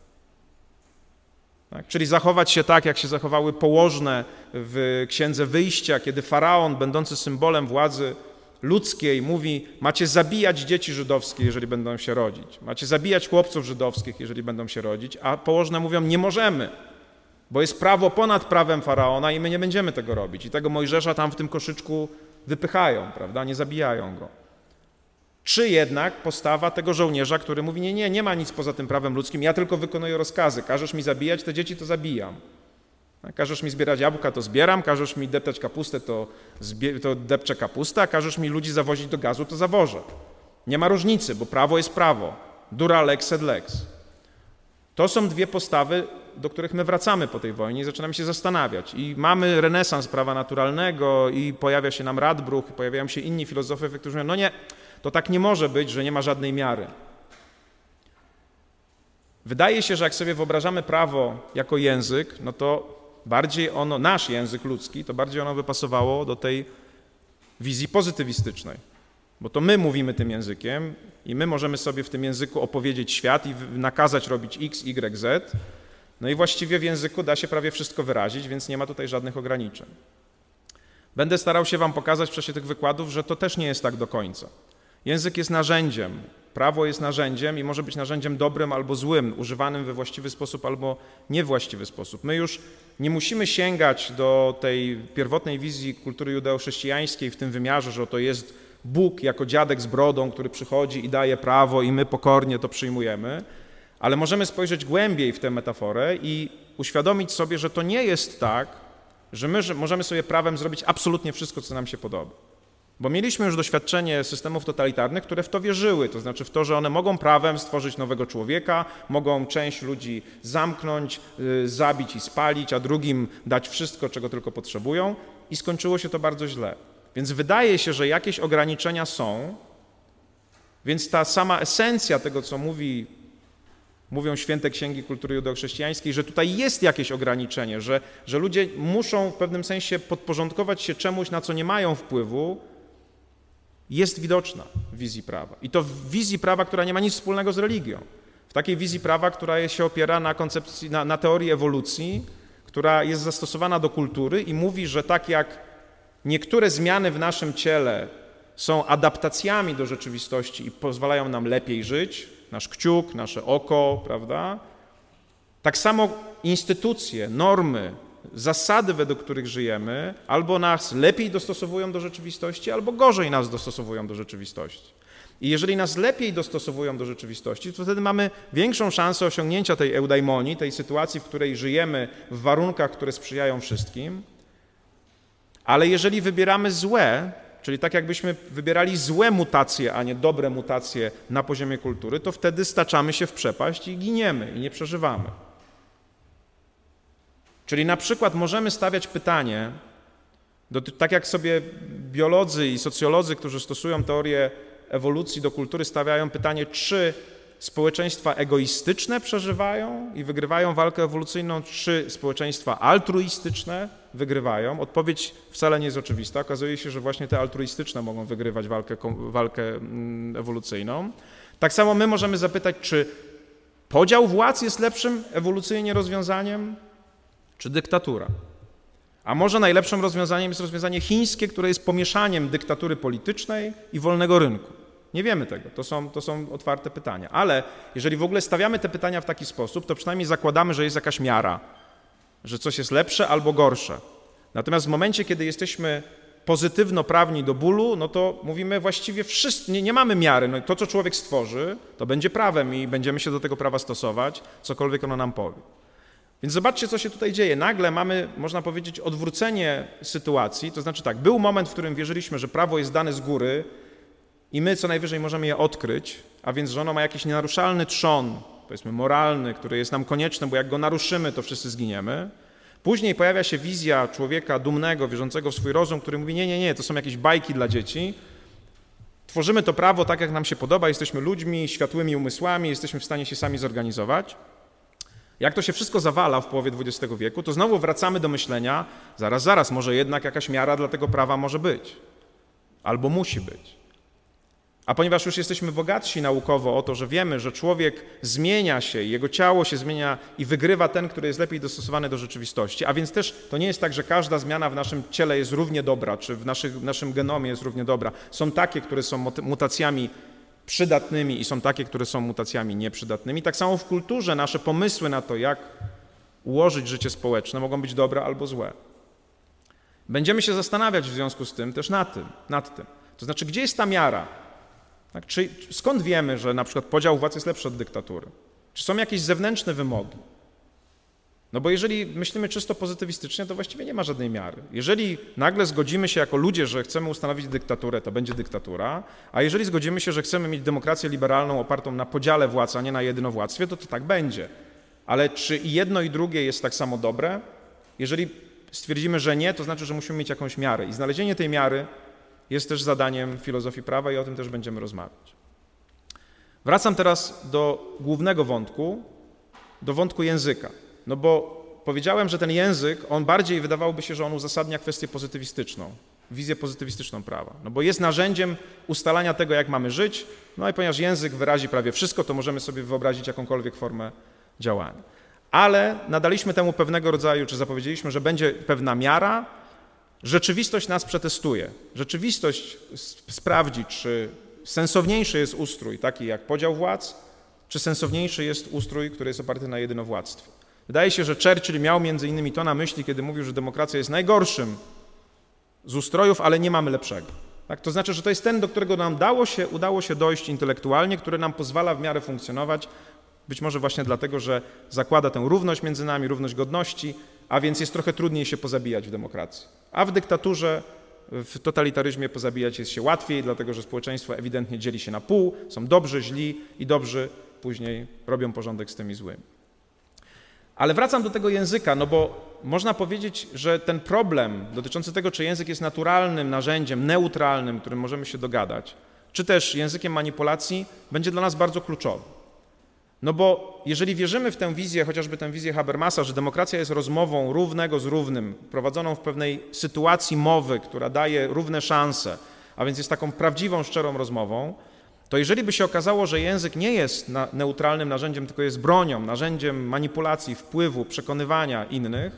A: tak? Czyli zachować się tak, jak się zachowały położne w Księdze Wyjścia, kiedy faraon, będący symbolem władzy ludzkiej, mówi, macie zabijać dzieci żydowskie, jeżeli będą się rodzić, macie zabijać chłopców żydowskich, jeżeli będą się rodzić, a położne mówią, nie możemy, bo jest prawo ponad prawem faraona i my nie będziemy tego robić. I tego Mojżesza tam w tym koszyczku wypychają, prawda, nie zabijają go. Czy jednak postawa tego żołnierza, który mówi, nie ma nic poza tym prawem ludzkim, ja tylko wykonuję rozkazy, każesz mi zabijać te dzieci, to zabijam. Każesz mi zbierać jabłka, to zbieram, każesz mi deptać kapustę, to depczę kapustę, a każesz mi ludzi zawozić do gazu, to zawożę. Nie ma różnicy, bo prawo jest prawo. Dura lex sed lex. To są dwie postawy, do których my wracamy po tej wojnie i zaczynamy się zastanawiać. I mamy renesans prawa naturalnego i pojawia się nam Radbruch, pojawiają się inni filozofowie, którzy mówią, no nie, to tak nie może być, że nie ma żadnej miary. Wydaje się, że jak sobie wyobrażamy prawo jako język, no to bardziej ono, nasz język ludzki, to bardziej ono by pasowało do tej wizji pozytywistycznej. Bo to my mówimy tym językiem i my możemy sobie w tym języku opowiedzieć świat i nakazać robić X, Y, Z. No i właściwie w języku da się prawie wszystko wyrazić, więc nie ma tutaj żadnych ograniczeń. Będę starał się wam pokazać w czasie tych wykładów, że to też nie jest tak do końca. Język jest narzędziem, prawo jest narzędziem i może być narzędziem dobrym albo złym, używanym we właściwy sposób albo niewłaściwy sposób. My już nie musimy sięgać do tej pierwotnej wizji kultury judeo-chrześcijańskiej w tym wymiarze, że to jest Bóg jako dziadek z brodą, który przychodzi i daje prawo i my pokornie to przyjmujemy, ale możemy spojrzeć głębiej w tę metaforę i uświadomić sobie, że to nie jest tak, że my możemy sobie prawem zrobić absolutnie wszystko, co nam się podoba. Bo mieliśmy już doświadczenie systemów totalitarnych, które w to wierzyły, to znaczy w to, że one mogą prawem stworzyć nowego człowieka, mogą część ludzi zamknąć, zabić i spalić, a drugim dać wszystko, czego tylko potrzebują i skończyło się to bardzo źle. Więc wydaje się, że jakieś ograniczenia są, więc ta sama esencja tego, co mówią święte księgi kultury judeo-chrześcijańskiej, że tutaj jest jakieś ograniczenie, że ludzie muszą w pewnym sensie podporządkować się czemuś, na co nie mają wpływu, jest widoczna w wizji prawa. I to w wizji prawa, która nie ma nic wspólnego z religią. W takiej wizji prawa, która się opiera na koncepcji, na teorii ewolucji, która jest zastosowana do kultury i mówi, że tak jak niektóre zmiany w naszym ciele są adaptacjami do rzeczywistości i pozwalają nam lepiej żyć, nasz kciuk, nasze oko, prawda? Tak samo instytucje, normy, zasady, według których żyjemy, albo nas lepiej dostosowują do rzeczywistości, albo gorzej nas dostosowują do rzeczywistości. I jeżeli nas lepiej dostosowują do rzeczywistości, to wtedy mamy większą szansę osiągnięcia tej eudaimonii, tej sytuacji, w której żyjemy w warunkach, które sprzyjają wszystkim. Ale jeżeli wybieramy złe, czyli tak jakbyśmy wybierali złe mutacje, a nie dobre mutacje na poziomie kultury, to wtedy staczamy się w przepaść i giniemy i nie przeżywamy. Czyli na przykład możemy stawiać pytanie, tak jak sobie biolodzy i socjolodzy, którzy stosują teorię ewolucji do kultury, stawiają pytanie, czy społeczeństwa egoistyczne przeżywają i wygrywają walkę ewolucyjną, czy społeczeństwa altruistyczne wygrywają. Odpowiedź wcale nie jest oczywista. Okazuje się, że właśnie te altruistyczne mogą wygrywać walkę ewolucyjną. Tak samo my możemy zapytać, czy podział władz jest lepszym ewolucyjnie rozwiązaniem, czy dyktatura. A może najlepszym rozwiązaniem jest rozwiązanie chińskie, które jest pomieszaniem dyktatury politycznej i wolnego rynku. Nie wiemy tego, to są otwarte pytania. Ale jeżeli w ogóle stawiamy te pytania w taki sposób, to przynajmniej zakładamy, że jest jakaś miara, że coś jest lepsze albo gorsze. Natomiast w momencie, kiedy jesteśmy pozytywno-prawni do bólu, no to mówimy właściwie nie mamy miary. No, to, co człowiek stworzy, to będzie prawem i będziemy się do tego prawa stosować, cokolwiek ono nam powie. Więc zobaczcie, co się tutaj dzieje. Nagle mamy, można powiedzieć, odwrócenie sytuacji. To znaczy tak, był moment, w którym wierzyliśmy, że prawo jest dane z góry i my co najwyżej możemy je odkryć, a więc, że ono ma jakiś nienaruszalny trzon, powiedzmy moralny, który jest nam konieczny, bo jak go naruszymy, to wszyscy zginiemy. Później pojawia się wizja człowieka dumnego, wierzącego w swój rozum, który mówi, nie, to są jakieś bajki dla dzieci. Tworzymy to prawo tak, jak nam się podoba, jesteśmy ludźmi, światłymi umysłami, jesteśmy w stanie się sami zorganizować. Jak to się wszystko zawala w połowie XX wieku, to znowu wracamy do myślenia, zaraz, może jednak jakaś miara dla tego prawa może być. Albo musi być. A ponieważ już jesteśmy bogatsi naukowo o to, że wiemy, że człowiek zmienia się, jego ciało się zmienia i wygrywa ten, który jest lepiej dostosowany do rzeczywistości, a więc też to nie jest tak, że każda zmiana w naszym ciele jest równie dobra, czy w naszym genomie jest równie dobra. Są takie, które są mutacjami przydatnymi i są takie, które są mutacjami nieprzydatnymi. Tak samo w kulturze nasze pomysły na to, jak ułożyć życie społeczne, mogą być dobre albo złe. Będziemy się zastanawiać w związku z tym też nad tym. To znaczy, gdzie jest ta miara? Tak, skąd wiemy, że na przykład podział władz jest lepszy od dyktatury? Czy są jakieś zewnętrzne wymogi? No bo jeżeli myślimy czysto pozytywistycznie, to właściwie nie ma żadnej miary. Jeżeli nagle zgodzimy się jako ludzie, że chcemy ustanowić dyktaturę, to będzie dyktatura, a jeżeli zgodzimy się, że chcemy mieć demokrację liberalną opartą na podziale władz, a nie na jedynowładztwie, to tak będzie. Ale czy i jedno i drugie jest tak samo dobre? Jeżeli stwierdzimy, że nie, to znaczy, że musimy mieć jakąś miarę. I znalezienie tej miary jest też zadaniem filozofii prawa i o tym też będziemy rozmawiać. Wracam teraz do głównego wątku, do wątku języka. No bo powiedziałem, że ten język, on bardziej wydawałoby się, że on uzasadnia kwestię pozytywistyczną, wizję pozytywistyczną prawa. No bo jest narzędziem ustalania tego, jak mamy żyć, no i ponieważ język wyrazi prawie wszystko, to możemy sobie wyobrazić jakąkolwiek formę działania. Ale nadaliśmy temu pewnego rodzaju, czy zapowiedzieliśmy, że będzie pewna miara. Rzeczywistość nas przetestuje. Rzeczywistość sprawdzi, czy sensowniejszy jest ustrój taki jak podział władz, czy sensowniejszy jest ustrój, który jest oparty na jedynowładztwie. Wydaje się, że Churchill miał między innymi to na myśli, kiedy mówił, że demokracja jest najgorszym z ustrojów, ale nie mamy lepszego. Tak? To znaczy, że to jest ten, do którego nam udało się dojść intelektualnie, który nam pozwala w miarę funkcjonować, być może właśnie dlatego, że zakłada tę równość między nami, równość godności, a więc jest trochę trudniej się pozabijać w demokracji. A w dyktaturze, w totalitaryzmie pozabijać jest się łatwiej, dlatego że społeczeństwo ewidentnie dzieli się na pół, są dobrzy, źli i dobrzy później robią porządek z tymi złymi. Ale wracam do tego języka, no bo można powiedzieć, że ten problem dotyczący tego, czy język jest naturalnym narzędziem, neutralnym, którym możemy się dogadać, czy też językiem manipulacji, będzie dla nas bardzo kluczowy. No bo jeżeli wierzymy w tę wizję, chociażby tę wizję Habermasa, że demokracja jest rozmową równego z równym, prowadzoną w pewnej sytuacji mowy, która daje równe szanse, a więc jest taką prawdziwą, szczerą rozmową, to jeżeli by się okazało, że język nie jest neutralnym narzędziem, tylko jest bronią, narzędziem manipulacji, wpływu, przekonywania innych,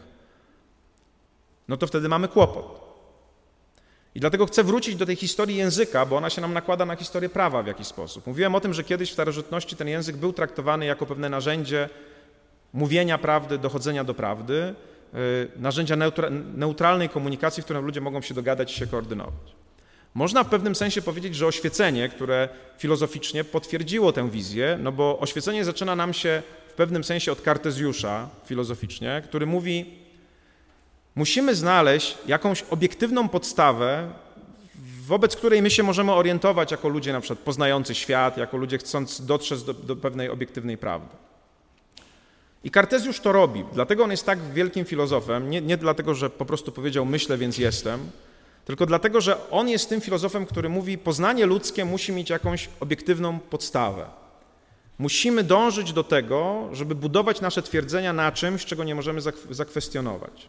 A: no to wtedy mamy kłopot. I dlatego chcę wrócić do tej historii języka, bo ona się nam nakłada na historię prawa w jakiś sposób. Mówiłem o tym, że kiedyś w starożytności ten język był traktowany jako pewne narzędzie mówienia prawdy, dochodzenia do prawdy, narzędzia neutralnej komunikacji, w którym ludzie mogą się dogadać i się koordynować. Można w pewnym sensie powiedzieć, że oświecenie, które filozoficznie potwierdziło tę wizję, no bo oświecenie zaczyna nam się w pewnym sensie od Kartezjusza filozoficznie, który mówi: musimy znaleźć jakąś obiektywną podstawę, wobec której my się możemy orientować jako ludzie na przykład poznający świat, jako ludzie chcąc dotrzeć do pewnej obiektywnej prawdy. I Kartezjusz to robi, dlatego on jest tak wielkim filozofem, nie dlatego, że po prostu powiedział myślę, więc jestem, tylko dlatego, że on jest tym filozofem, który mówi, poznanie ludzkie musi mieć jakąś obiektywną podstawę. Musimy dążyć do tego, żeby budować nasze twierdzenia na czymś, czego nie możemy zakwestionować.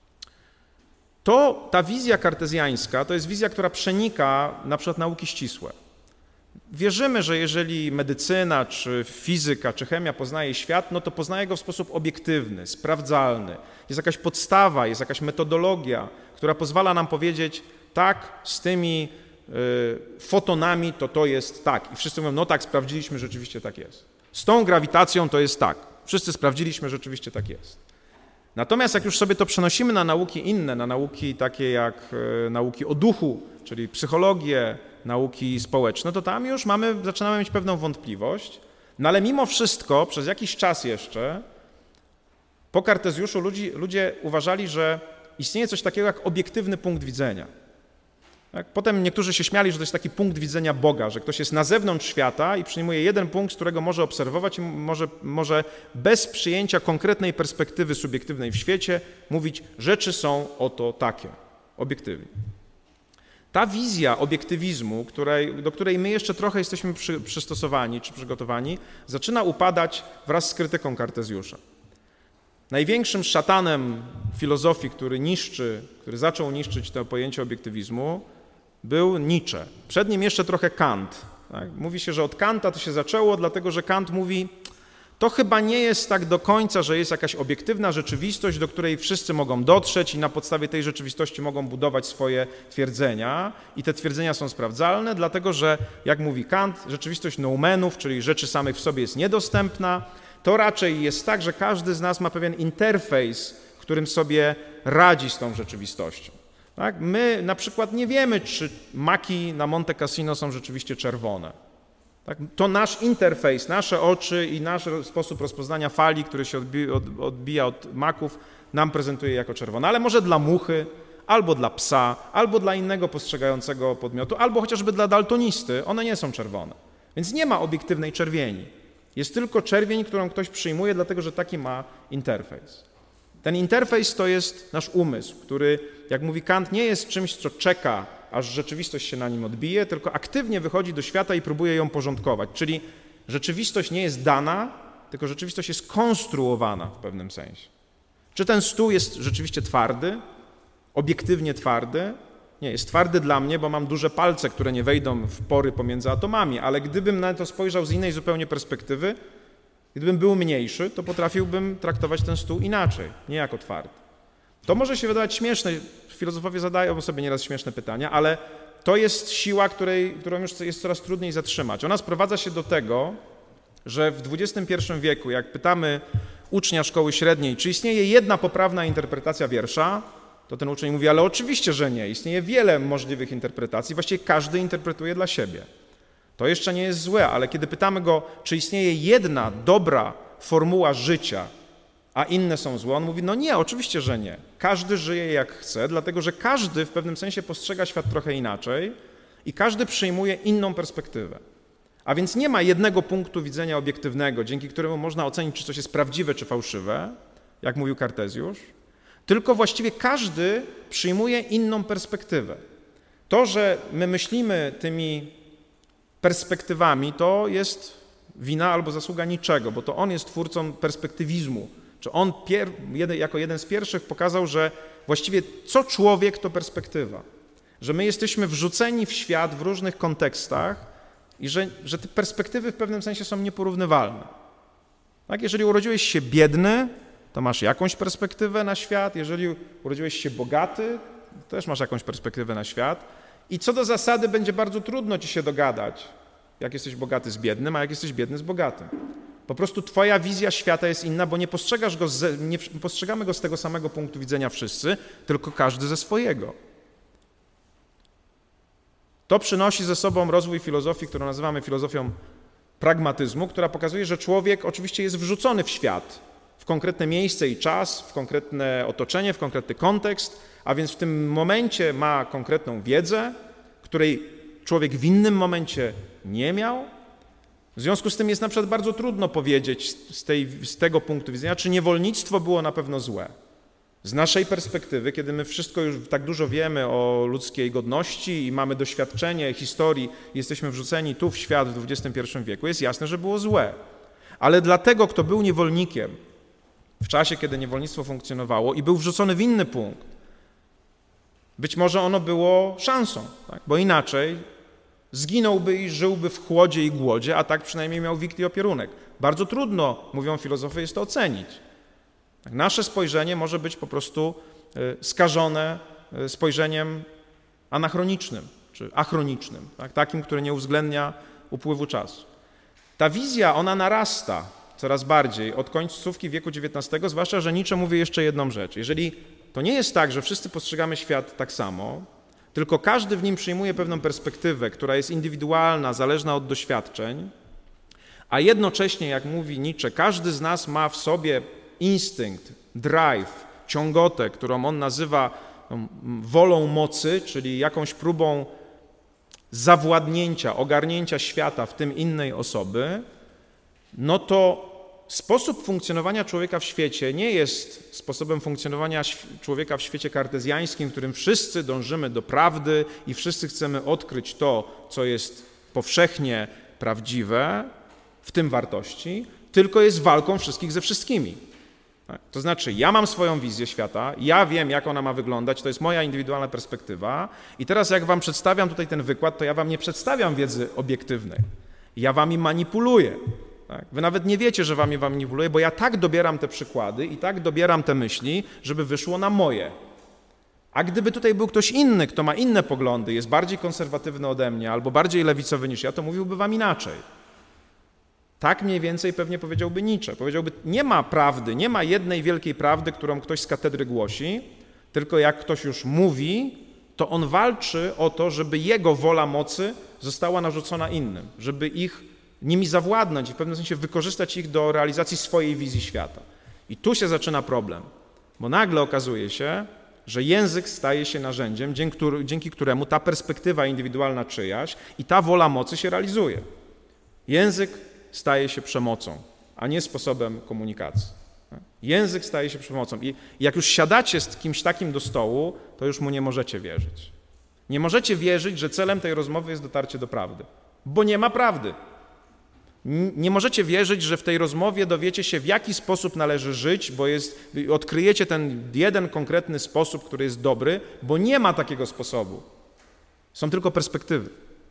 A: Ta wizja kartezjańska to jest wizja, która przenika na przykład nauki ścisłe. Wierzymy, że jeżeli medycyna, czy fizyka, czy chemia poznaje świat, no to poznaje go w sposób obiektywny, sprawdzalny. Jest jakaś podstawa, jest jakaś metodologia, która pozwala nam powiedzieć, tak, z tymi fotonami to jest tak. I wszyscy mówią, no tak, sprawdziliśmy, rzeczywiście tak jest. Z tą grawitacją to jest tak. Wszyscy sprawdziliśmy, rzeczywiście tak jest. Natomiast jak już sobie to przenosimy na nauki inne, na nauki takie jak nauki o duchu, czyli psychologię, nauki społeczne, to tam już zaczynamy mieć pewną wątpliwość, no ale mimo wszystko przez jakiś czas jeszcze po Kartezjuszu ludzie uważali, że istnieje coś takiego jak obiektywny punkt widzenia. Tak? Potem niektórzy się śmiali, że to jest taki punkt widzenia Boga, że ktoś jest na zewnątrz świata i przyjmuje jeden punkt, z którego może obserwować i może bez przyjęcia konkretnej perspektywy subiektywnej w świecie mówić, rzeczy są oto takie, obiektywnie. ta wizja obiektywizmu, do której my jeszcze trochę jesteśmy przystosowani czy przygotowani, zaczyna upadać wraz z krytyką Kartezjusza. Największym szatanem filozofii, który zaczął niszczyć to pojęcie obiektywizmu, był Nietzsche. Przed nim jeszcze trochę Kant. Tak? Mówi się, że od Kanta to się zaczęło, dlatego że Kant mówi, to chyba nie jest tak do końca, że jest jakaś obiektywna rzeczywistość, do której wszyscy mogą dotrzeć i na podstawie tej rzeczywistości mogą budować swoje twierdzenia i te twierdzenia są sprawdzalne, dlatego że, jak mówi Kant, rzeczywistość noumenów, czyli rzeczy samych w sobie jest niedostępna, to raczej jest tak, że każdy z nas ma pewien interfejs, w którym sobie radzi z tą rzeczywistością. Tak? My na przykład nie wiemy, czy maki na Monte Cassino są rzeczywiście czerwone. Tak? To nasz interfejs, nasze oczy i nasz sposób rozpoznania fali, który się odbija od maków, nam prezentuje jako czerwone. Ale może dla muchy, albo dla psa, albo dla innego postrzegającego podmiotu, albo chociażby dla daltonisty, one nie są czerwone. Więc nie ma obiektywnej czerwieni. Jest tylko czerwień, którą ktoś przyjmuje, dlatego że taki ma interfejs. Ten interfejs to jest nasz umysł, który, jak mówi Kant, nie jest czymś, co czeka, aż rzeczywistość się na nim odbije, tylko aktywnie wychodzi do świata i próbuje ją porządkować. Czyli rzeczywistość nie jest dana, tylko rzeczywistość jest konstruowana w pewnym sensie. Czy ten stół jest rzeczywiście twardy, obiektywnie twardy? Nie, jest twardy dla mnie, bo mam duże palce, które nie wejdą w pory pomiędzy atomami, ale gdybym na to spojrzał z innej zupełnie perspektywy, gdybym był mniejszy, to potrafiłbym traktować ten stół inaczej, nie jako twardy. To może się wydawać śmieszne, filozofowie zadają sobie nieraz śmieszne pytania, ale to jest siła, którą już jest coraz trudniej zatrzymać. Ona sprowadza się do tego, że w XXI wieku, jak pytamy ucznia szkoły średniej, czy istnieje jedna poprawna interpretacja wiersza, to ten uczeń mówi, ale oczywiście, że nie. Istnieje wiele możliwych interpretacji, właściwie każdy interpretuje dla siebie. To jeszcze nie jest złe, ale kiedy pytamy go, czy istnieje jedna dobra formuła życia, a inne są złe, on mówi, no nie, oczywiście, że nie. Każdy żyje jak chce, dlatego że każdy w pewnym sensie postrzega świat trochę inaczej i każdy przyjmuje inną perspektywę. A więc nie ma jednego punktu widzenia obiektywnego, dzięki któremu można ocenić, czy coś jest prawdziwe, czy fałszywe, jak mówił Kartezjusz, tylko właściwie każdy przyjmuje inną perspektywę. To, że my myślimy tymi perspektywami, to jest wina albo zasługa niczego, bo to on jest twórcą perspektywizmu. Czy on jako jeden z pierwszych pokazał, że właściwie co człowiek to perspektywa. Że my jesteśmy wrzuceni w świat w różnych kontekstach i że te perspektywy w pewnym sensie są nieporównywalne. Tak? Jeżeli urodziłeś się biedny, to masz jakąś perspektywę na świat. Jeżeli urodziłeś się bogaty, też masz jakąś perspektywę na świat. I co do zasady będzie bardzo trudno ci się dogadać, jak jesteś bogaty z biednym, a jak jesteś biedny z bogatym. Po prostu twoja wizja świata jest inna, bo nie postrzegamy go z tego samego punktu widzenia wszyscy, tylko każdy ze swojego. To przynosi ze sobą rozwój filozofii, którą nazywamy filozofią pragmatyzmu, która pokazuje, że człowiek oczywiście jest wrzucony w świat, w konkretne miejsce i czas, w konkretne otoczenie, w konkretny kontekst, a więc w tym momencie ma konkretną wiedzę, której człowiek w innym momencie nie miał. W związku z tym jest na przykład bardzo trudno powiedzieć z tego punktu widzenia, czy niewolnictwo było na pewno złe. Z naszej perspektywy, kiedy my wszystko już tak dużo wiemy o ludzkiej godności i mamy doświadczenie historii, jesteśmy wrzuceni tu w świat w XXI wieku, jest jasne, że było złe. Ale dla tego, kto był niewolnikiem w czasie, kiedy niewolnictwo funkcjonowało i był wrzucony w inny punkt, być może ono było szansą, tak? Bo inaczej zginąłby i żyłby w chłodzie i głodzie, a tak przynajmniej miał wikt i opierunek. Bardzo trudno, mówią filozofy, jest to ocenić. Nasze spojrzenie może być po prostu skażone spojrzeniem anachronicznym czy achronicznym, tak? Takim, które nie uwzględnia upływu czasu. Ta wizja, ona narasta coraz bardziej od końcówki wieku XIX, zwłaszcza, że Nietzsche mówi jeszcze jedną rzecz. Jeżeli to nie jest tak, że wszyscy postrzegamy świat tak samo, tylko każdy w nim przyjmuje pewną perspektywę, która jest indywidualna, zależna od doświadczeń, a jednocześnie, jak mówi Nietzsche, każdy z nas ma w sobie instynkt, drive, ciągotę, którą on nazywa wolą mocy, czyli jakąś próbą zawładnięcia, ogarnięcia świata, w tym innej osoby, no to sposób funkcjonowania człowieka w świecie nie jest sposobem funkcjonowania człowieka w świecie kartezjańskim, w którym wszyscy dążymy do prawdy i wszyscy chcemy odkryć to, co jest powszechnie prawdziwe, w tym wartości, tylko jest walką wszystkich ze wszystkimi. To znaczy, ja mam swoją wizję świata, ja wiem, jak ona ma wyglądać, to jest moja indywidualna perspektywa i teraz jak wam przedstawiam tutaj ten wykład, to ja wam nie przedstawiam wiedzy obiektywnej. Ja wami manipuluję. Tak? Wy nawet nie wiecie, że wam manipuluję, bo ja tak dobieram te przykłady i tak dobieram te myśli, żeby wyszło na moje. A gdyby tutaj był ktoś inny, kto ma inne poglądy, jest bardziej konserwatywny ode mnie albo bardziej lewicowy niż ja, to mówiłby wam inaczej. Tak mniej więcej pewnie powiedziałby Nietzsche. Powiedziałby, nie ma prawdy, nie ma jednej wielkiej prawdy, którą ktoś z katedry głosi, tylko jak ktoś już mówi, to on walczy o to, żeby jego wola mocy została narzucona innym, żeby nimi zawładnąć i w pewnym sensie wykorzystać ich do realizacji swojej wizji świata. I tu się zaczyna problem, bo nagle okazuje się, że język staje się narzędziem, dzięki któremu ta perspektywa indywidualna czyjaś i ta wola mocy się realizuje. Język staje się przemocą, a nie sposobem komunikacji. Język staje się przemocą. I jak już siadacie z kimś takim do stołu, to już mu nie możecie wierzyć. Nie możecie wierzyć, że celem tej rozmowy jest dotarcie do prawdy, bo nie ma prawdy. Nie możecie wierzyć, że w tej rozmowie dowiecie się, w jaki sposób należy żyć, bo odkryjecie ten jeden konkretny sposób, który jest dobry, bo nie ma takiego sposobu. Są tylko perspektywy.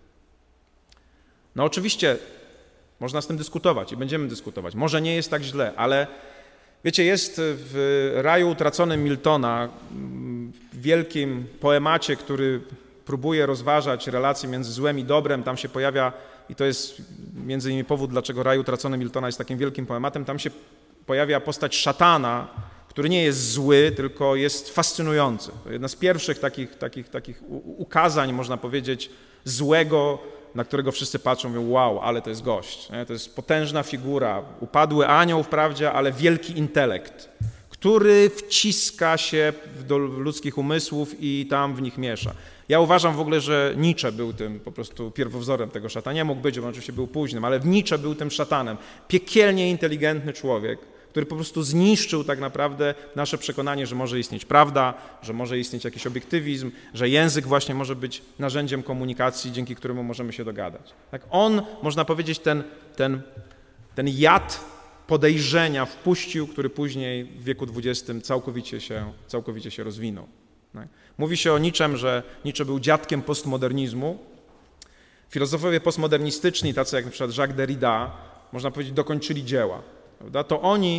A: No oczywiście można z tym dyskutować i będziemy dyskutować. Może nie jest tak źle, ale wiecie, jest w Raju utraconym Miltona, wielkim poemacie, który próbuje rozważać relacje między złem i dobrem, tam się pojawia, i to jest między innymi powód, dlaczego Raj utracony Miltona jest takim wielkim poematem, tam się pojawia postać szatana, który nie jest zły, tylko jest fascynujący. To jedna z pierwszych takich ukazań, można powiedzieć, złego, na którego wszyscy patrzą i mówią, wow, ale to jest gość. Nie? To jest potężna figura, upadły anioł wprawdzie, ale wielki intelekt, który wciska się do ludzkich umysłów i tam w nich miesza. Ja uważam w ogóle, że Nietzsche był tym po prostu pierwowzorem tego szatana. Nie mógł być, bo on oczywiście był późnym, ale Nietzsche był tym szatanem. Piekielnie inteligentny człowiek, który po prostu zniszczył tak naprawdę nasze przekonanie, że może istnieć prawda, że może istnieć jakiś obiektywizm, że język właśnie może być narzędziem komunikacji, dzięki któremu możemy się dogadać. Tak on, można powiedzieć, ten jad podejrzenia wpuścił, który później w wieku XX całkowicie się rozwinął. Tak? Mówi się o Nietzschem, że Nietzsche był dziadkiem postmodernizmu. Filozofowie postmodernistyczni, tacy jak na przykład Jacques Derrida, można powiedzieć, dokończyli dzieła. Prawda? To oni,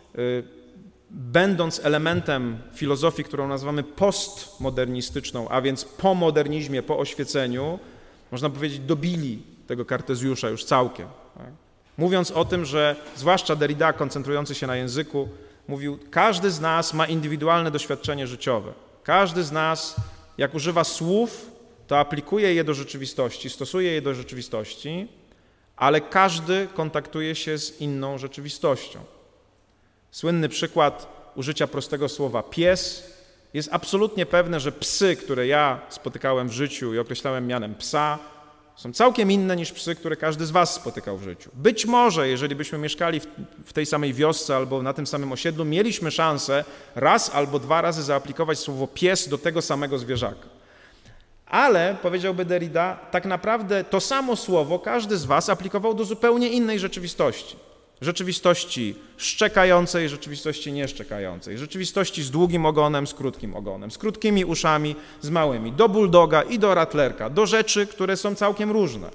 A: będąc elementem filozofii, którą nazywamy postmodernistyczną, a więc po modernizmie, po oświeceniu, można powiedzieć, dobili tego Kartezjusza już całkiem. Tak? Mówiąc o tym, że zwłaszcza Derrida, koncentrujący się na języku, mówił, każdy z nas ma indywidualne doświadczenie życiowe. Każdy z nas, jak używa słów, to aplikuje je do rzeczywistości, stosuje je do rzeczywistości, ale każdy kontaktuje się z inną rzeczywistością. Słynny przykład użycia prostego słowa pies. Jest absolutnie pewne, że psy, które ja spotykałem w życiu i określałem mianem psa, są całkiem inne niż psy, które każdy z was spotykał w życiu. Być może, jeżeli byśmy mieszkali w tej samej wiosce albo na tym samym osiedlu, mieliśmy szansę raz albo dwa razy zaaplikować słowo pies do tego samego zwierzaka. Ale, powiedziałby Derrida, tak naprawdę to samo słowo każdy z was aplikował do zupełnie innej rzeczywistości. Rzeczywistości szczekającej, rzeczywistości nieszczekającej, rzeczywistości z długim ogonem, z krótkim ogonem, z krótkimi uszami, z małymi, do bulldoga i do rattlerka, do rzeczy, które są całkiem różne.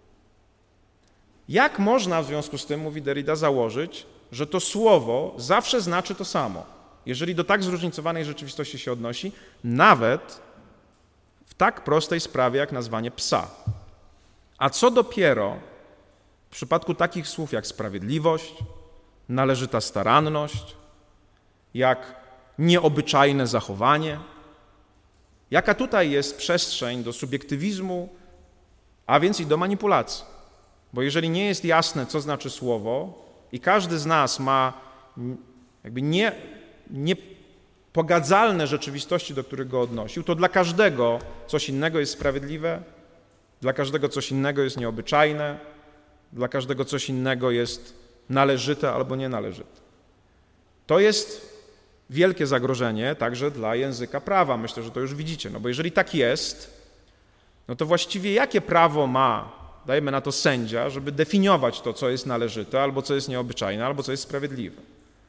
A: Jak można w związku z tym, mówi Derrida, założyć, że to słowo zawsze znaczy to samo, jeżeli do tak zróżnicowanej rzeczywistości się odnosi, nawet w tak prostej sprawie jak nazwanie psa. A co dopiero w przypadku takich słów jak sprawiedliwość, należyta staranność, jak nieobyczajne zachowanie, jaka tutaj jest przestrzeń do subiektywizmu, a więc i do manipulacji. Bo jeżeli nie jest jasne, co znaczy słowo i każdy z nas ma jakby niepogadzalne rzeczywistości, do których go odnosił, to dla każdego coś innego jest sprawiedliwe, dla każdego coś innego jest nieobyczajne, dla każdego coś innego jest należyte albo nienależyte. To jest wielkie zagrożenie także dla języka prawa. Myślę, że to już widzicie, no bo jeżeli tak jest, no to właściwie jakie prawo ma, dajmy na to sędzia, żeby definiować to, co jest należyte, albo co jest nieobyczajne, albo co jest sprawiedliwe.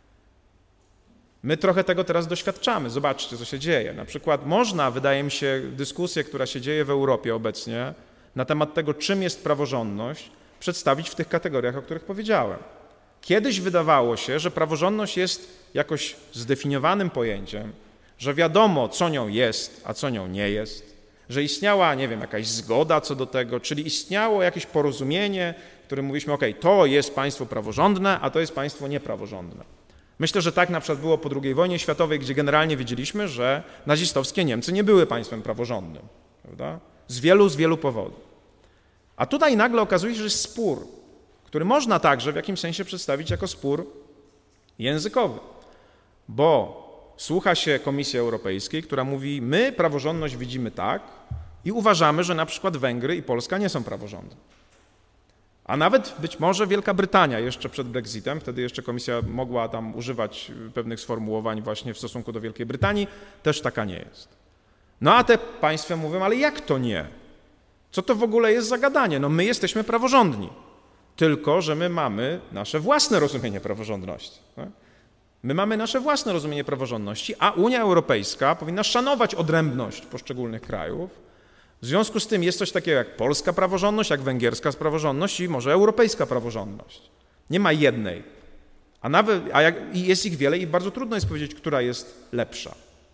A: My trochę tego teraz doświadczamy. Zobaczcie, co się dzieje. Na przykład można, wydaje mi się, dyskusję, która się dzieje w Europie obecnie na temat tego, czym jest praworządność, przedstawić w tych kategoriach, o których powiedziałem. Kiedyś wydawało się, że praworządność jest jakoś zdefiniowanym pojęciem, że wiadomo, co nią jest, a co nią nie jest, że istniała, nie wiem, jakaś zgoda co do tego, czyli istniało jakieś porozumienie, w którym mówiliśmy, okej, to jest państwo praworządne, a to jest państwo niepraworządne. Myślę, że tak na przykład było po II wojnie światowej, gdzie generalnie wiedzieliśmy, że nazistowskie Niemcy nie były państwem praworządnym, prawda? Z wielu powodów. A tutaj nagle okazuje się, że jest spór, który można także w jakimś sensie przedstawić jako spór językowy, bo słucha się Komisji Europejskiej, która mówi, my praworządność widzimy tak i uważamy, że na przykład Węgry i Polska nie są praworządne. A nawet być może Wielka Brytania jeszcze przed Brexitem, wtedy jeszcze Komisja mogła tam używać pewnych sformułowań właśnie w stosunku do Wielkiej Brytanii, też taka nie jest. No a te państwa mówią, ale jak to nie? Co to w ogóle jest za gadanie? No my jesteśmy praworządni, tylko że my mamy nasze własne rozumienie praworządności. Tak? My mamy nasze własne rozumienie praworządności, a Unia Europejska powinna szanować odrębność poszczególnych krajów. W związku z tym jest coś takiego jak polska praworządność, jak węgierska praworządność i może europejska praworządność. Nie ma jednej. I jest ich wiele i bardzo trudno jest powiedzieć, która jest lepsza.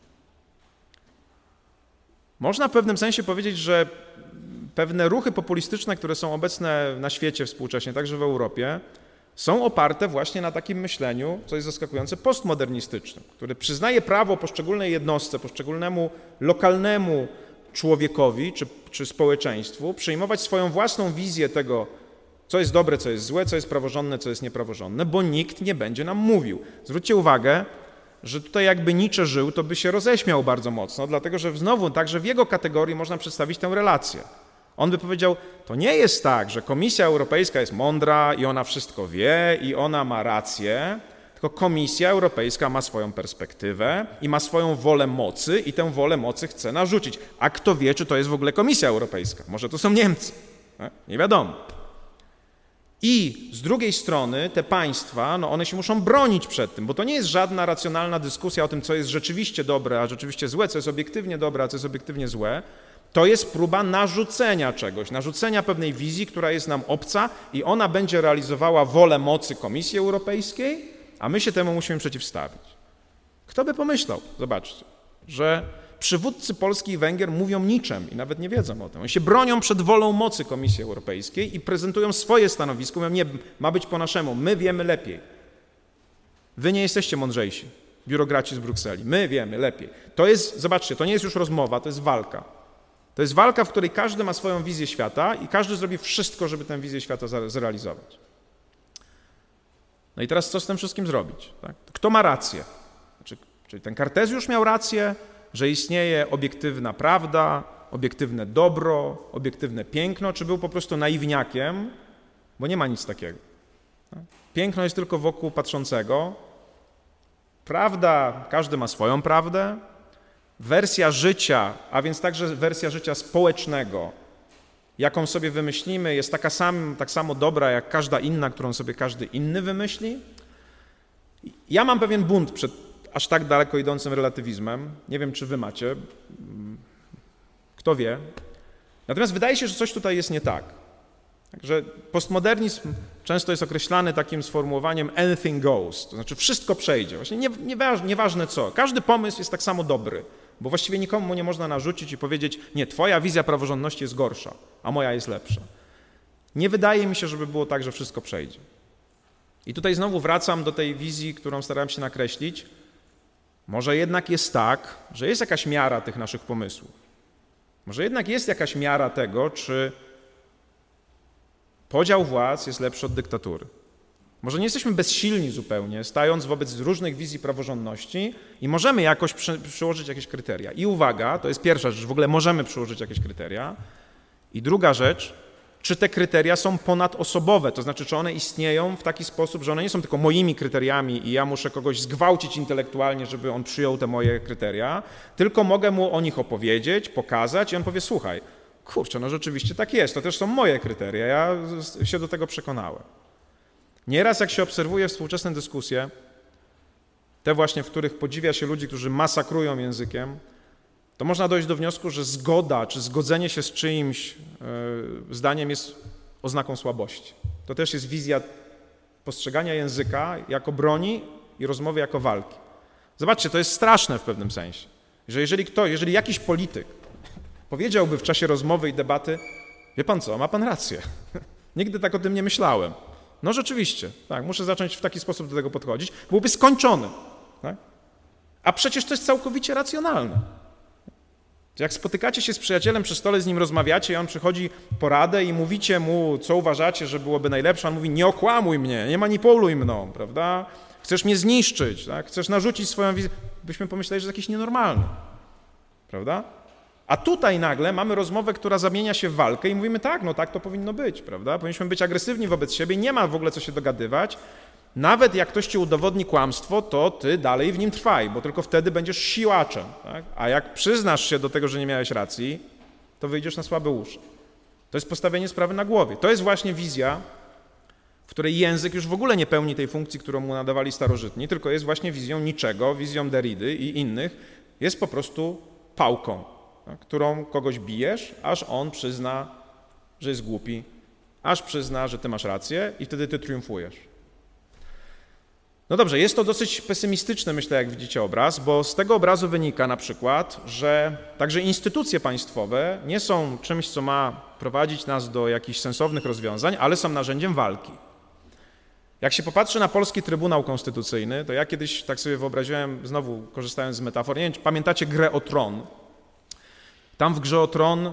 A: Można w pewnym sensie powiedzieć, że pewne ruchy populistyczne, które są obecne na świecie współcześnie, także w Europie, są oparte właśnie na takim myśleniu, co jest zaskakujące, postmodernistycznym, który przyznaje prawo poszczególnej jednostce, poszczególnemu lokalnemu człowiekowi czy społeczeństwu przyjmować swoją własną wizję tego, co jest dobre, co jest złe, co jest praworządne, co jest niepraworządne, bo nikt nie będzie nam mówił. Zwróćcie uwagę, że tutaj jakby Nietzsche żył, to by się roześmiał bardzo mocno, dlatego że znowu także w jego kategorii można przedstawić tę relację. On by powiedział, to nie jest tak, że Komisja Europejska jest mądra i ona wszystko wie i ona ma rację, tylko Komisja Europejska ma swoją perspektywę i ma swoją wolę mocy i tę wolę mocy chce narzucić. A kto wie, czy to jest w ogóle Komisja Europejska? Może to są Niemcy? Nie wiadomo. I z drugiej strony te państwa, no one się muszą bronić przed tym, bo to nie jest żadna racjonalna dyskusja o tym, co jest rzeczywiście dobre, a rzeczywiście złe, co jest obiektywnie dobre, a co jest obiektywnie złe. To jest próba narzucenia czegoś, narzucenia pewnej wizji, która jest nam obca i ona będzie realizowała wolę mocy Komisji Europejskiej, a my się temu musimy przeciwstawić. Kto by pomyślał, zobaczcie, że przywódcy Polski i Węgier mówią niczym i nawet nie wiedzą o tym. Oni się bronią przed wolą mocy Komisji Europejskiej i prezentują swoje stanowisko, mówią, nie, ma być po naszemu, my wiemy lepiej. Wy nie jesteście mądrzejsi, biurokraci z Brukseli, my wiemy lepiej. To jest, zobaczcie, to nie jest już rozmowa, to jest walka. To jest walka, w której każdy ma swoją wizję świata i każdy zrobi wszystko, żeby tę wizję świata zrealizować. No i teraz co z tym wszystkim zrobić? Tak? Kto ma rację? Czyli ten Kartezjusz miał rację, że istnieje obiektywna prawda, obiektywne dobro, obiektywne piękno, czy był po prostu naiwniakiem, bo nie ma nic takiego. Tak? Piękno jest tylko wokół patrzącego. Prawda, każdy ma swoją prawdę. Wersja życia, a więc także wersja życia społecznego, jaką sobie wymyślimy, jest tak samo dobra jak każda inna, którą sobie każdy inny wymyśli. Ja mam pewien bunt przed aż tak daleko idącym relatywizmem. Nie wiem, czy wy macie. Kto wie. Natomiast wydaje się, że coś tutaj jest nie tak. Także postmodernizm często jest określany takim sformułowaniem anything goes, to znaczy wszystko przejdzie. Właśnie nieważne co. Każdy pomysł jest tak samo dobry, bo właściwie nikomu nie można narzucić i powiedzieć, nie, twoja wizja praworządności jest gorsza, a moja jest lepsza. Nie wydaje mi się, żeby było tak, że wszystko przejdzie. I tutaj znowu wracam do tej wizji, którą starałem się nakreślić. Może jednak jest tak, że jest jakaś miara tych naszych pomysłów. Może jednak jest jakaś miara tego, czy podział władz jest lepszy od dyktatury. Może nie jesteśmy bezsilni zupełnie, stając wobec różnych wizji praworządności i możemy jakoś przyłożyć jakieś kryteria. I uwaga, to jest pierwsza rzecz, w ogóle możemy przyłożyć jakieś kryteria. I druga rzecz, czy te kryteria są ponadosobowe, to znaczy, czy one istnieją w taki sposób, że one nie są tylko moimi kryteriami i ja muszę kogoś zgwałcić intelektualnie, żeby on przyjął te moje kryteria, tylko mogę mu o nich opowiedzieć, pokazać i on powie, słuchaj, kurczę, no rzeczywiście tak jest, to też są moje kryteria, ja się do tego przekonałem. Nieraz jak się obserwuje współczesne dyskusje, te właśnie, w których podziwia się ludzi, którzy masakrują językiem, to można dojść do wniosku, że zgoda czy zgodzenie się z czyimś zdaniem jest oznaką słabości. To też jest wizja postrzegania języka jako broni i rozmowy jako walki. Zobaczcie, to jest straszne w pewnym sensie, że jeżeli jakiś polityk powiedziałby w czasie rozmowy i debaty, wie pan co, ma pan rację, nigdy tak o tym nie myślałem. No rzeczywiście, tak, muszę zacząć w taki sposób do tego podchodzić, byłby skończony. Tak? A przecież to jest całkowicie racjonalne. Jak spotykacie się z przyjacielem przy stole, z nim rozmawiacie i on przychodzi po radę i mówicie mu, co uważacie, że byłoby najlepsze, on mówi, nie okłamuj mnie, nie manipuluj mną, prawda? Chcesz mnie zniszczyć, tak? Chcesz narzucić swoją wizję. Byśmy pomyśleli, że jest jakiś nienormalny, prawda? A tutaj nagle mamy rozmowę, która zamienia się w walkę i mówimy, tak, no tak to powinno być, prawda? Powinniśmy być agresywni wobec siebie, nie ma w ogóle co się dogadywać. Nawet jak ktoś ci udowodni kłamstwo, to ty dalej w nim trwaj, bo tylko wtedy będziesz siłaczem. Tak? A jak przyznasz się do tego, że nie miałeś racji, to wyjdziesz na słabe uszy. To jest postawienie sprawy na głowie. To jest właśnie wizja, w której język już w ogóle nie pełni tej funkcji, którą mu nadawali starożytni, tylko jest właśnie wizją niczego, wizją Derrida i innych. Jest po prostu pałką, tak? Którą kogoś bijesz, aż on przyzna, że jest głupi, aż przyzna, że ty masz rację i wtedy ty triumfujesz. No dobrze, jest to dosyć pesymistyczny, myślę, jak widzicie obraz, bo z tego obrazu wynika na przykład, że także instytucje państwowe nie są czymś, co ma prowadzić nas do jakichś sensownych rozwiązań, ale są narzędziem walki. Jak się popatrzy na polski Trybunał Konstytucyjny, to ja kiedyś tak sobie wyobraziłem, znowu korzystając z metafor, nie wiem, czy pamiętacie grę o Tron? Tam w grze o Tron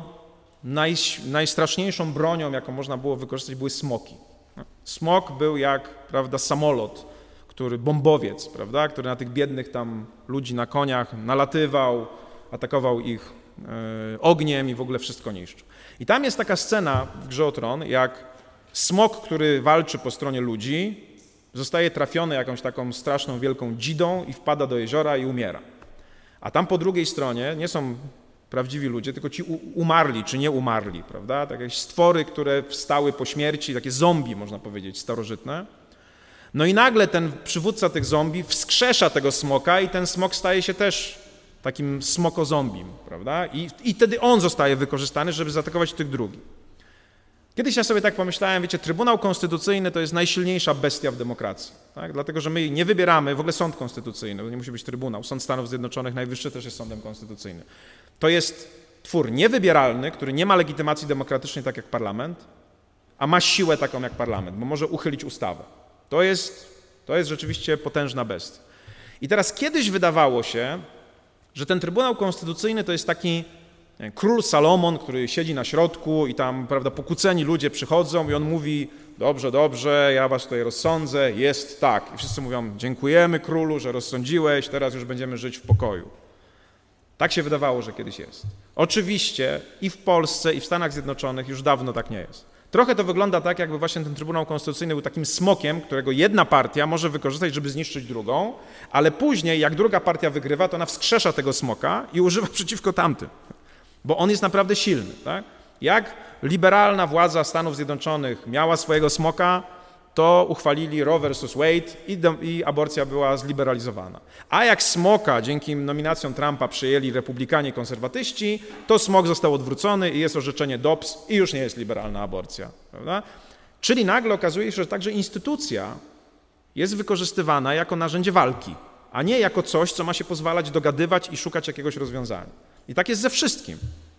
A: najstraszniejszą bronią, jaką można było wykorzystać, były smoki. Smok był jak, prawda, samolot, bombowiec, prawda, który na tych biednych tam ludzi na koniach nalatywał, atakował ich ogniem i w ogóle wszystko niszczył. I tam jest taka scena w grze o Tron, jak smok, który walczy po stronie ludzi, zostaje trafiony jakąś taką straszną, wielką dzidą i wpada do jeziora i umiera. A tam po drugiej stronie nie są prawdziwi ludzie, tylko ci umarli czy nie umarli, prawda, takie stwory, które wstały po śmierci, takie zombie, można powiedzieć, starożytne. No i nagle ten przywódca tych zombie wskrzesza tego smoka i ten smok staje się też takim smoko-zombim, prawda? I wtedy on zostaje wykorzystany, żeby zaatakować tych drugich. Kiedyś ja sobie tak pomyślałem, wiecie, Trybunał Konstytucyjny to jest najsilniejsza bestia w demokracji, tak? Dlatego, że my nie wybieramy, w ogóle sąd konstytucyjny, to nie musi być Trybunał, Sąd Stanów Zjednoczonych najwyższy też jest sądem konstytucyjnym. To jest twór niewybieralny, który nie ma legitymacji demokratycznej tak jak parlament, a ma siłę taką jak parlament, bo może uchylić ustawę. To jest rzeczywiście potężna bestia. I teraz kiedyś wydawało się, że ten Trybunał Konstytucyjny to jest taki król Salomon, który siedzi na środku i tam, prawda, pokłóceni ludzie przychodzą i on mówi, dobrze, ja was tutaj rozsądzę, jest tak. I wszyscy mówią, dziękujemy królu, że rozsądziłeś, teraz już będziemy żyć w pokoju. Tak się wydawało, że kiedyś jest. Oczywiście i w Polsce, i w Stanach Zjednoczonych już dawno tak nie jest. Trochę to wygląda tak, jakby właśnie ten Trybunał Konstytucyjny był takim smokiem, którego jedna partia może wykorzystać, żeby zniszczyć drugą, ale później, jak druga partia wygrywa, to ona wskrzesza tego smoka i używa przeciwko tamtym, bo on jest naprawdę silny. Tak? Jak liberalna władza Stanów Zjednoczonych miała swojego smoka, to uchwalili Roe versus Wade i aborcja była zliberalizowana. A jak smoka dzięki nominacjom Trumpa przyjęli republikanie konserwatyści, to smok został odwrócony i jest orzeczenie Dobbs i już nie jest liberalna aborcja. Prawda? Czyli nagle okazuje się, że także instytucja jest wykorzystywana jako narzędzie walki, a nie jako coś, co ma się pozwalać dogadywać i szukać jakiegoś rozwiązania. I tak jest ze wszystkim.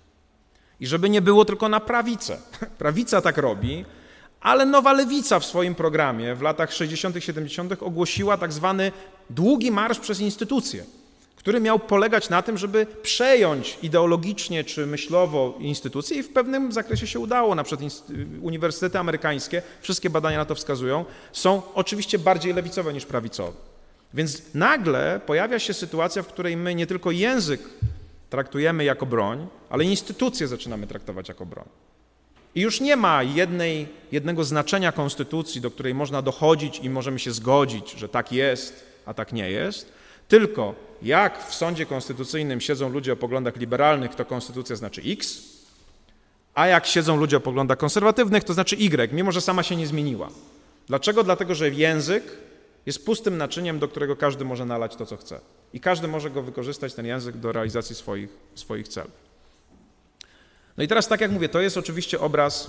A: I żeby nie było tylko na prawicę. Prawica tak robi, ale Nowa Lewica w swoim programie w latach 60., 70. ogłosiła tak zwany długi marsz przez instytucje, który miał polegać na tym, żeby przejąć ideologicznie czy myślowo instytucje i w pewnym zakresie się udało. Na przykład uniwersytety amerykańskie, wszystkie badania na to wskazują, są oczywiście bardziej lewicowe niż prawicowe. Więc nagle pojawia się sytuacja, w której my nie tylko język traktujemy jako broń, ale instytucje zaczynamy traktować jako broń. I już nie ma jednego znaczenia konstytucji, do której można dochodzić i możemy się zgodzić, że tak jest, a tak nie jest, tylko jak w sądzie konstytucyjnym siedzą ludzie o poglądach liberalnych, to konstytucja znaczy X, a jak siedzą ludzie o poglądach konserwatywnych, to znaczy Y, mimo że sama się nie zmieniła. Dlaczego? Dlatego, że język jest pustym naczyniem, do którego każdy może nalać to, co chce. I każdy może go wykorzystać, ten język, do realizacji swoich celów. No i teraz, tak jak mówię, to jest oczywiście obraz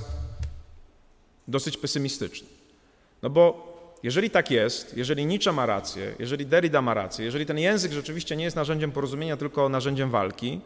A: dosyć pesymistyczny. No bo jeżeli tak jest, jeżeli Nietzsche ma rację, jeżeli Derrida ma rację, jeżeli ten język rzeczywiście nie jest narzędziem porozumienia, tylko narzędziem walki,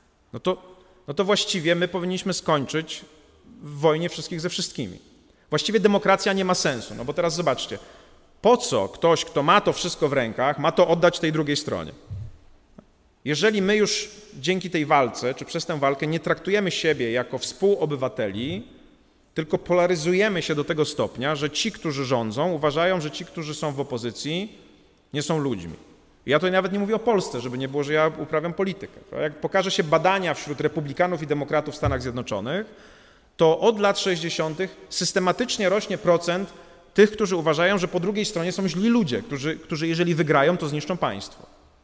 A: no to właściwie my powinniśmy skończyć w wojnie wszystkich ze wszystkimi. Właściwie demokracja nie ma sensu, no bo teraz zobaczcie, po co ktoś, kto ma to wszystko w rękach, ma to oddać tej drugiej stronie? Jeżeli my już dzięki tej walce, czy przez tę walkę nie traktujemy siebie jako współobywateli, tylko polaryzujemy się do tego stopnia, że ci, którzy rządzą, uważają, że ci, którzy są w opozycji, nie są ludźmi. Ja to nawet nie mówię o Polsce, żeby nie było, że ja uprawiam politykę. Jak pokaże się badania wśród republikanów i demokratów w Stanach Zjednoczonych, to od lat 60. systematycznie rośnie procent tych, którzy uważają, że po drugiej stronie są źli ludzie, którzy jeżeli wygrają, to zniszczą państwo.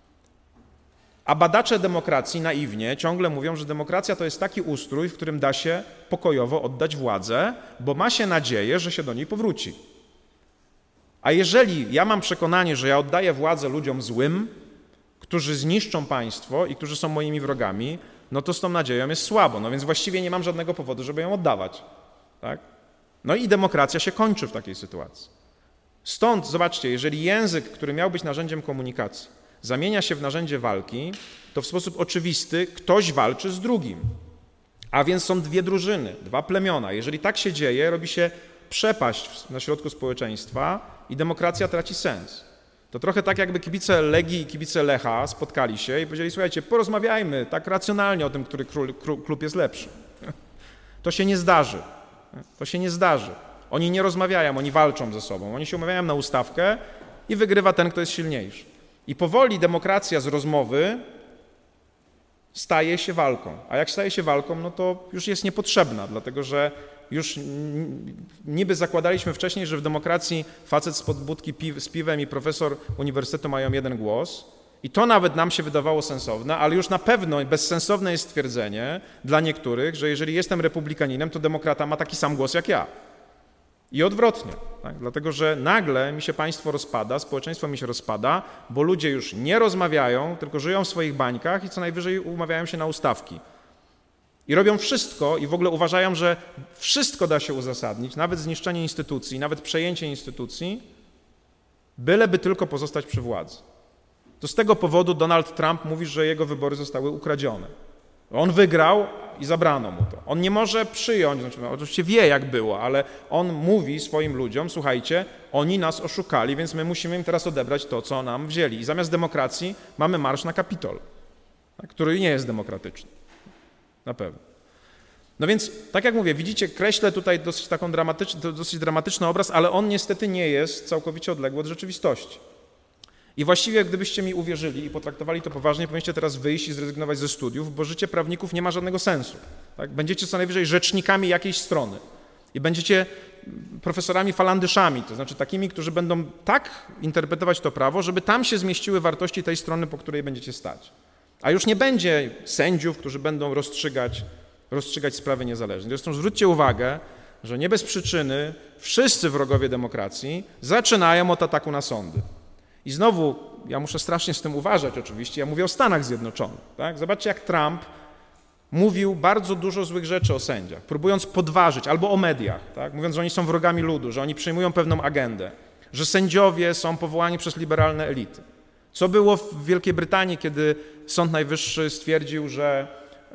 A: A badacze demokracji naiwnie ciągle mówią, że demokracja to jest taki ustrój, w którym da się pokojowo oddać władzę, bo ma się nadzieję, że się do niej powróci. A jeżeli ja mam przekonanie, że ja oddaję władzę ludziom złym, którzy zniszczą państwo i którzy są moimi wrogami, no to z tą nadzieją jest słabo. No więc właściwie nie mam żadnego powodu, żeby ją oddawać. Tak? No i demokracja się kończy w takiej sytuacji. Stąd, zobaczcie, jeżeli język, który miał być narzędziem komunikacji, zamienia się w narzędzie walki, to w sposób oczywisty ktoś walczy z drugim. A więc są dwie drużyny, dwa plemiona. Jeżeli tak się dzieje, robi się przepaść na środku społeczeństwa i demokracja traci sens. To trochę tak, jakby kibice Legii i kibice Lecha spotkali się i powiedzieli, słuchajcie, porozmawiajmy tak racjonalnie o tym, który klub jest lepszy. To się nie zdarzy. To się nie zdarzy. Oni nie rozmawiają, oni walczą ze sobą. Oni się umawiają na ustawkę i wygrywa ten, kto jest silniejszy. I powoli demokracja z rozmowy staje się walką. A jak staje się walką, no to już jest niepotrzebna, dlatego że już niby zakładaliśmy wcześniej, że w demokracji facet spod budki z piwem i profesor uniwersytetu mają jeden głos i to nawet nam się wydawało sensowne, ale już na pewno bezsensowne jest stwierdzenie dla niektórych, że jeżeli jestem republikaninem, to demokrata ma taki sam głos jak ja. I odwrotnie, tak? Dlatego że nagle mi się państwo rozpada, społeczeństwo mi się rozpada, bo ludzie już nie rozmawiają, tylko żyją w swoich bańkach i co najwyżej umawiają się na ustawki. I robią wszystko i w ogóle uważają, że wszystko da się uzasadnić, nawet zniszczenie instytucji, nawet przejęcie instytucji, byleby tylko pozostać przy władzy. To z tego powodu Donald Trump mówi, że jego wybory zostały ukradzione. On wygrał i zabrano mu to. On nie może przyjąć, oczywiście wie jak było, ale on mówi swoim ludziom, słuchajcie, oni nas oszukali, więc my musimy im teraz odebrać to, co nam wzięli. I zamiast demokracji mamy marsz na Kapitol, który nie jest demokratyczny. Na pewno. No więc, tak jak mówię, widzicie, kreślę tutaj dosyć dramatyczny obraz, ale on niestety nie jest całkowicie odległy od rzeczywistości. I właściwie, gdybyście mi uwierzyli i potraktowali to poważnie, powinniście teraz wyjść i zrezygnować ze studiów, bo życie prawników nie ma żadnego sensu. Tak? Będziecie co najwyżej rzecznikami jakiejś strony i będziecie profesorami falandyszami, to znaczy takimi, którzy będą tak interpretować to prawo, żeby tam się zmieściły wartości tej strony, po której będziecie stać. A już nie będzie sędziów, którzy będą rozstrzygać sprawy niezależnie. Zresztą zwróćcie uwagę, że nie bez przyczyny wszyscy wrogowie demokracji zaczynają od ataku na sądy. I znowu, ja muszę strasznie z tym uważać oczywiście, ja mówię o Stanach Zjednoczonych. Tak? Zobaczcie, jak Trump mówił bardzo dużo złych rzeczy o sędziach, próbując podważyć, albo o mediach, tak? Mówiąc, że oni są wrogami ludu, że oni przyjmują pewną agendę, że sędziowie są powołani przez liberalne elity. Co było w Wielkiej Brytanii, kiedy Sąd Najwyższy stwierdził, że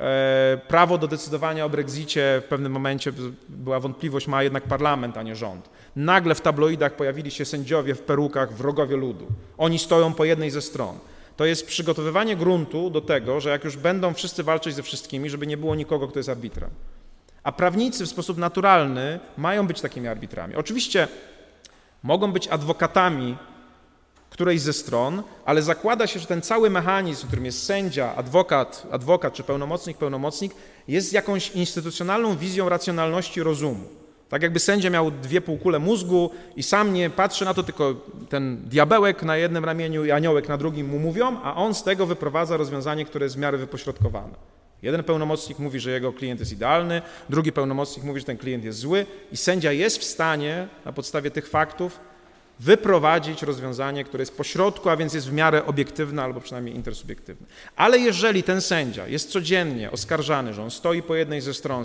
A: prawo do decydowania o Brexicie w pewnym momencie, była wątpliwość, ma jednak parlament, a nie rząd. Nagle w tabloidach pojawili się sędziowie w perukach, wrogowie ludu. Oni stoją po jednej ze stron. To jest przygotowywanie gruntu do tego, że jak już będą wszyscy walczyć ze wszystkimi, żeby nie było nikogo, kto jest arbitrem. A prawnicy w sposób naturalny mają być takimi arbitrami. Oczywiście mogą być adwokatami którejś ze stron, ale zakłada się, że ten cały mechanizm, w którym jest sędzia, adwokat czy pełnomocnik, jest jakąś instytucjonalną wizją racjonalności rozumu. Tak jakby sędzia miał dwie półkule mózgu i sam nie patrzy na to, tylko ten diabełek na jednym ramieniu i aniołek na drugim mu mówią, a on z tego wyprowadza rozwiązanie, które jest w miarę wypośrodkowane. Jeden pełnomocnik mówi, że jego klient jest idealny, drugi pełnomocnik mówi, że ten klient jest zły i sędzia jest w stanie na podstawie tych faktów wyprowadzić rozwiązanie, które jest pośrodku, a więc jest w miarę obiektywne albo przynajmniej intersubiektywne. Ale jeżeli ten sędzia jest codziennie oskarżany, że on stoi po jednej ze stron,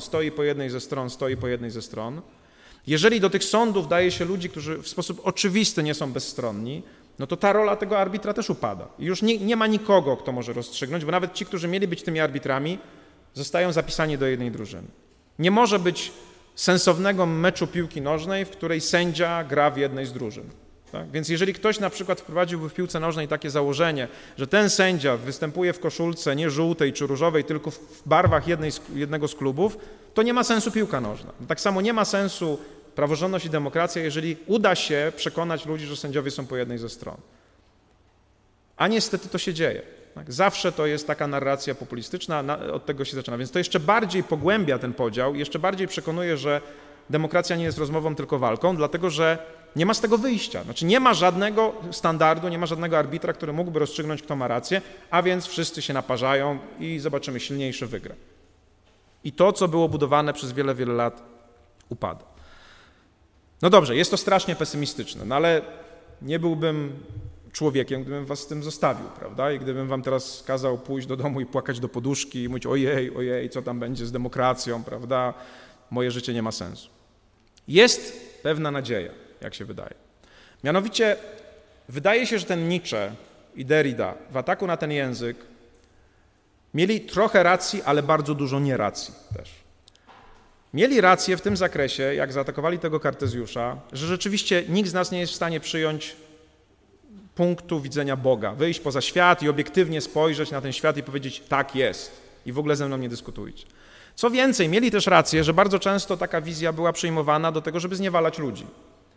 A: jeżeli do tych sądów daje się ludzi, którzy w sposób oczywisty nie są bezstronni, no to ta rola tego arbitra też upada. I już nie ma nikogo, kto może rozstrzygnąć, bo nawet ci, którzy mieli być tymi arbitrami, zostają zapisani do jednej drużyny. Nie może być sensownego meczu piłki nożnej, w której sędzia gra w jednej z drużyn. Tak? Więc jeżeli ktoś na przykład wprowadziłby w piłce nożnej takie założenie, że ten sędzia występuje w koszulce nie żółtej czy różowej, tylko w barwach jednego z klubów, to nie ma sensu piłka nożna. Tak samo nie ma sensu praworządność i demokracja, jeżeli uda się przekonać ludzi, że sędziowie są po jednej ze stron. A niestety to się dzieje. Tak? Zawsze to jest taka narracja populistyczna, od tego się zaczyna. Więc to jeszcze bardziej pogłębia ten podział i jeszcze bardziej przekonuje, że demokracja nie jest rozmową, tylko walką, dlatego że nie ma z tego wyjścia. Znaczy nie ma żadnego standardu, nie ma żadnego arbitra, który mógłby rozstrzygnąć, kto ma rację, a więc wszyscy się naparzają i zobaczymy, silniejszy wygra. I to, co było budowane przez wiele, wiele lat, upada. No dobrze, jest to strasznie pesymistyczne, no ale nie byłbym człowiekiem, gdybym was z tym zostawił, prawda? I gdybym wam teraz kazał pójść do domu i płakać do poduszki i mówić ojej, co tam będzie z demokracją, prawda? Moje życie nie ma sensu. Jest pewna nadzieja, jak się wydaje. Mianowicie wydaje się, że ten Nietzsche i Derrida w ataku na ten język mieli trochę racji, ale bardzo dużo nieracji też. Mieli rację w tym zakresie, jak zaatakowali tego Kartezjusza, że rzeczywiście nikt z nas nie jest w stanie przyjąć punktu widzenia Boga, wyjść poza świat i obiektywnie spojrzeć na ten świat i powiedzieć tak jest i w ogóle ze mną nie dyskutujcie. Co więcej, mieli też rację, że bardzo często taka wizja była przyjmowana do tego, żeby zniewalać ludzi.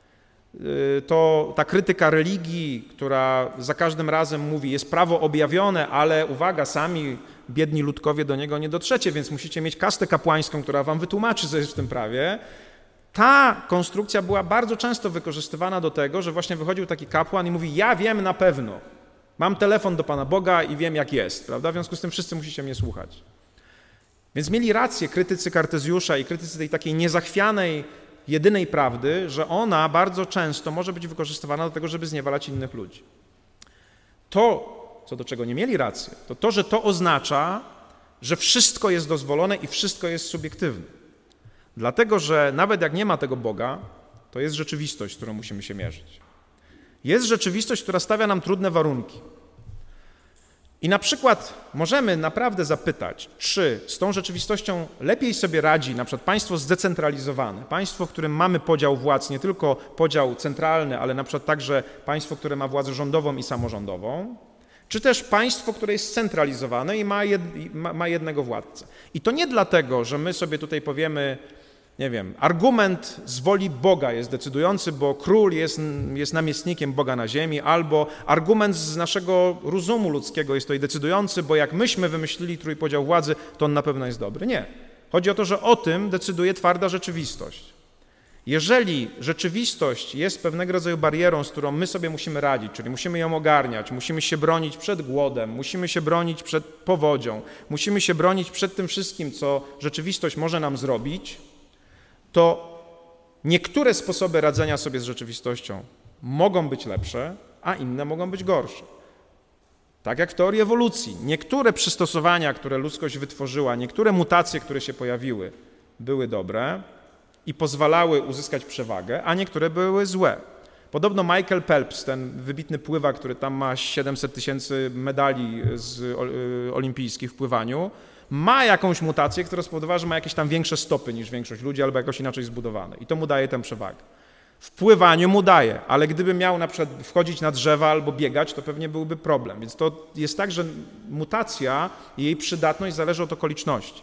A: To ta krytyka religii, która za każdym razem mówi, jest prawo objawione, ale uwaga, sami biedni ludkowie do niego nie dotrzecie, więc musicie mieć kastę kapłańską, która wam wytłumaczy, co jest w tym prawie. Ta konstrukcja była bardzo często wykorzystywana do tego, że właśnie wychodził taki kapłan i mówi, ja wiem na pewno, mam telefon do Pana Boga i wiem, jak jest, prawda? W związku z tym wszyscy musicie mnie słuchać. Więc mieli rację krytycy Kartezjusza i krytycy tej takiej niezachwianej, jedynej prawdy, że ona bardzo często może być wykorzystywana do tego, żeby zniewalać innych ludzi. To, co do czego nie mieli racji, to, że to oznacza, że wszystko jest dozwolone i wszystko jest subiektywne. Dlatego, że nawet jak nie ma tego Boga, to jest rzeczywistość, z którą musimy się mierzyć. Jest rzeczywistość, która stawia nam trudne warunki. I na przykład możemy naprawdę zapytać, czy z tą rzeczywistością lepiej sobie radzi na przykład państwo zdecentralizowane, państwo, w którym mamy podział władz, nie tylko podział centralny, ale na przykład także państwo, które ma władzę rządową i samorządową, czy też państwo, które jest scentralizowane i ma jednego władcę. I to nie dlatego, że my sobie tutaj powiemy, nie wiem, argument z woli Boga jest decydujący, bo król jest namiestnikiem Boga na ziemi, albo argument z naszego rozumu ludzkiego jest tutaj decydujący, bo jak myśmy wymyślili trójpodział władzy, to on na pewno jest dobry. Nie. Chodzi o to, że o tym decyduje twarda rzeczywistość. Jeżeli rzeczywistość jest pewnego rodzaju barierą, z którą my sobie musimy radzić, czyli musimy ją ogarniać, musimy się bronić przed głodem, musimy się bronić przed powodzią, musimy się bronić przed tym wszystkim, co rzeczywistość może nam zrobić, to niektóre sposoby radzenia sobie z rzeczywistością mogą być lepsze, a inne mogą być gorsze. Tak jak w teorii ewolucji. Niektóre przystosowania, które ludzkość wytworzyła, niektóre mutacje, które się pojawiły, były dobre i pozwalały uzyskać przewagę, a niektóre były złe. Podobno Michael Phelps, ten wybitny pływak, który tam ma 700 000 medali olimpijskich w pływaniu, ma jakąś mutację, która spowodowała, że ma jakieś tam większe stopy niż większość ludzi albo jakoś inaczej zbudowane. I to mu daje tę przewagę. W pływaniu mu daje, ale gdyby miał na przykład wchodzić na drzewa albo biegać, to pewnie byłby problem. Więc to jest tak, że mutacja i jej przydatność zależy od okoliczności.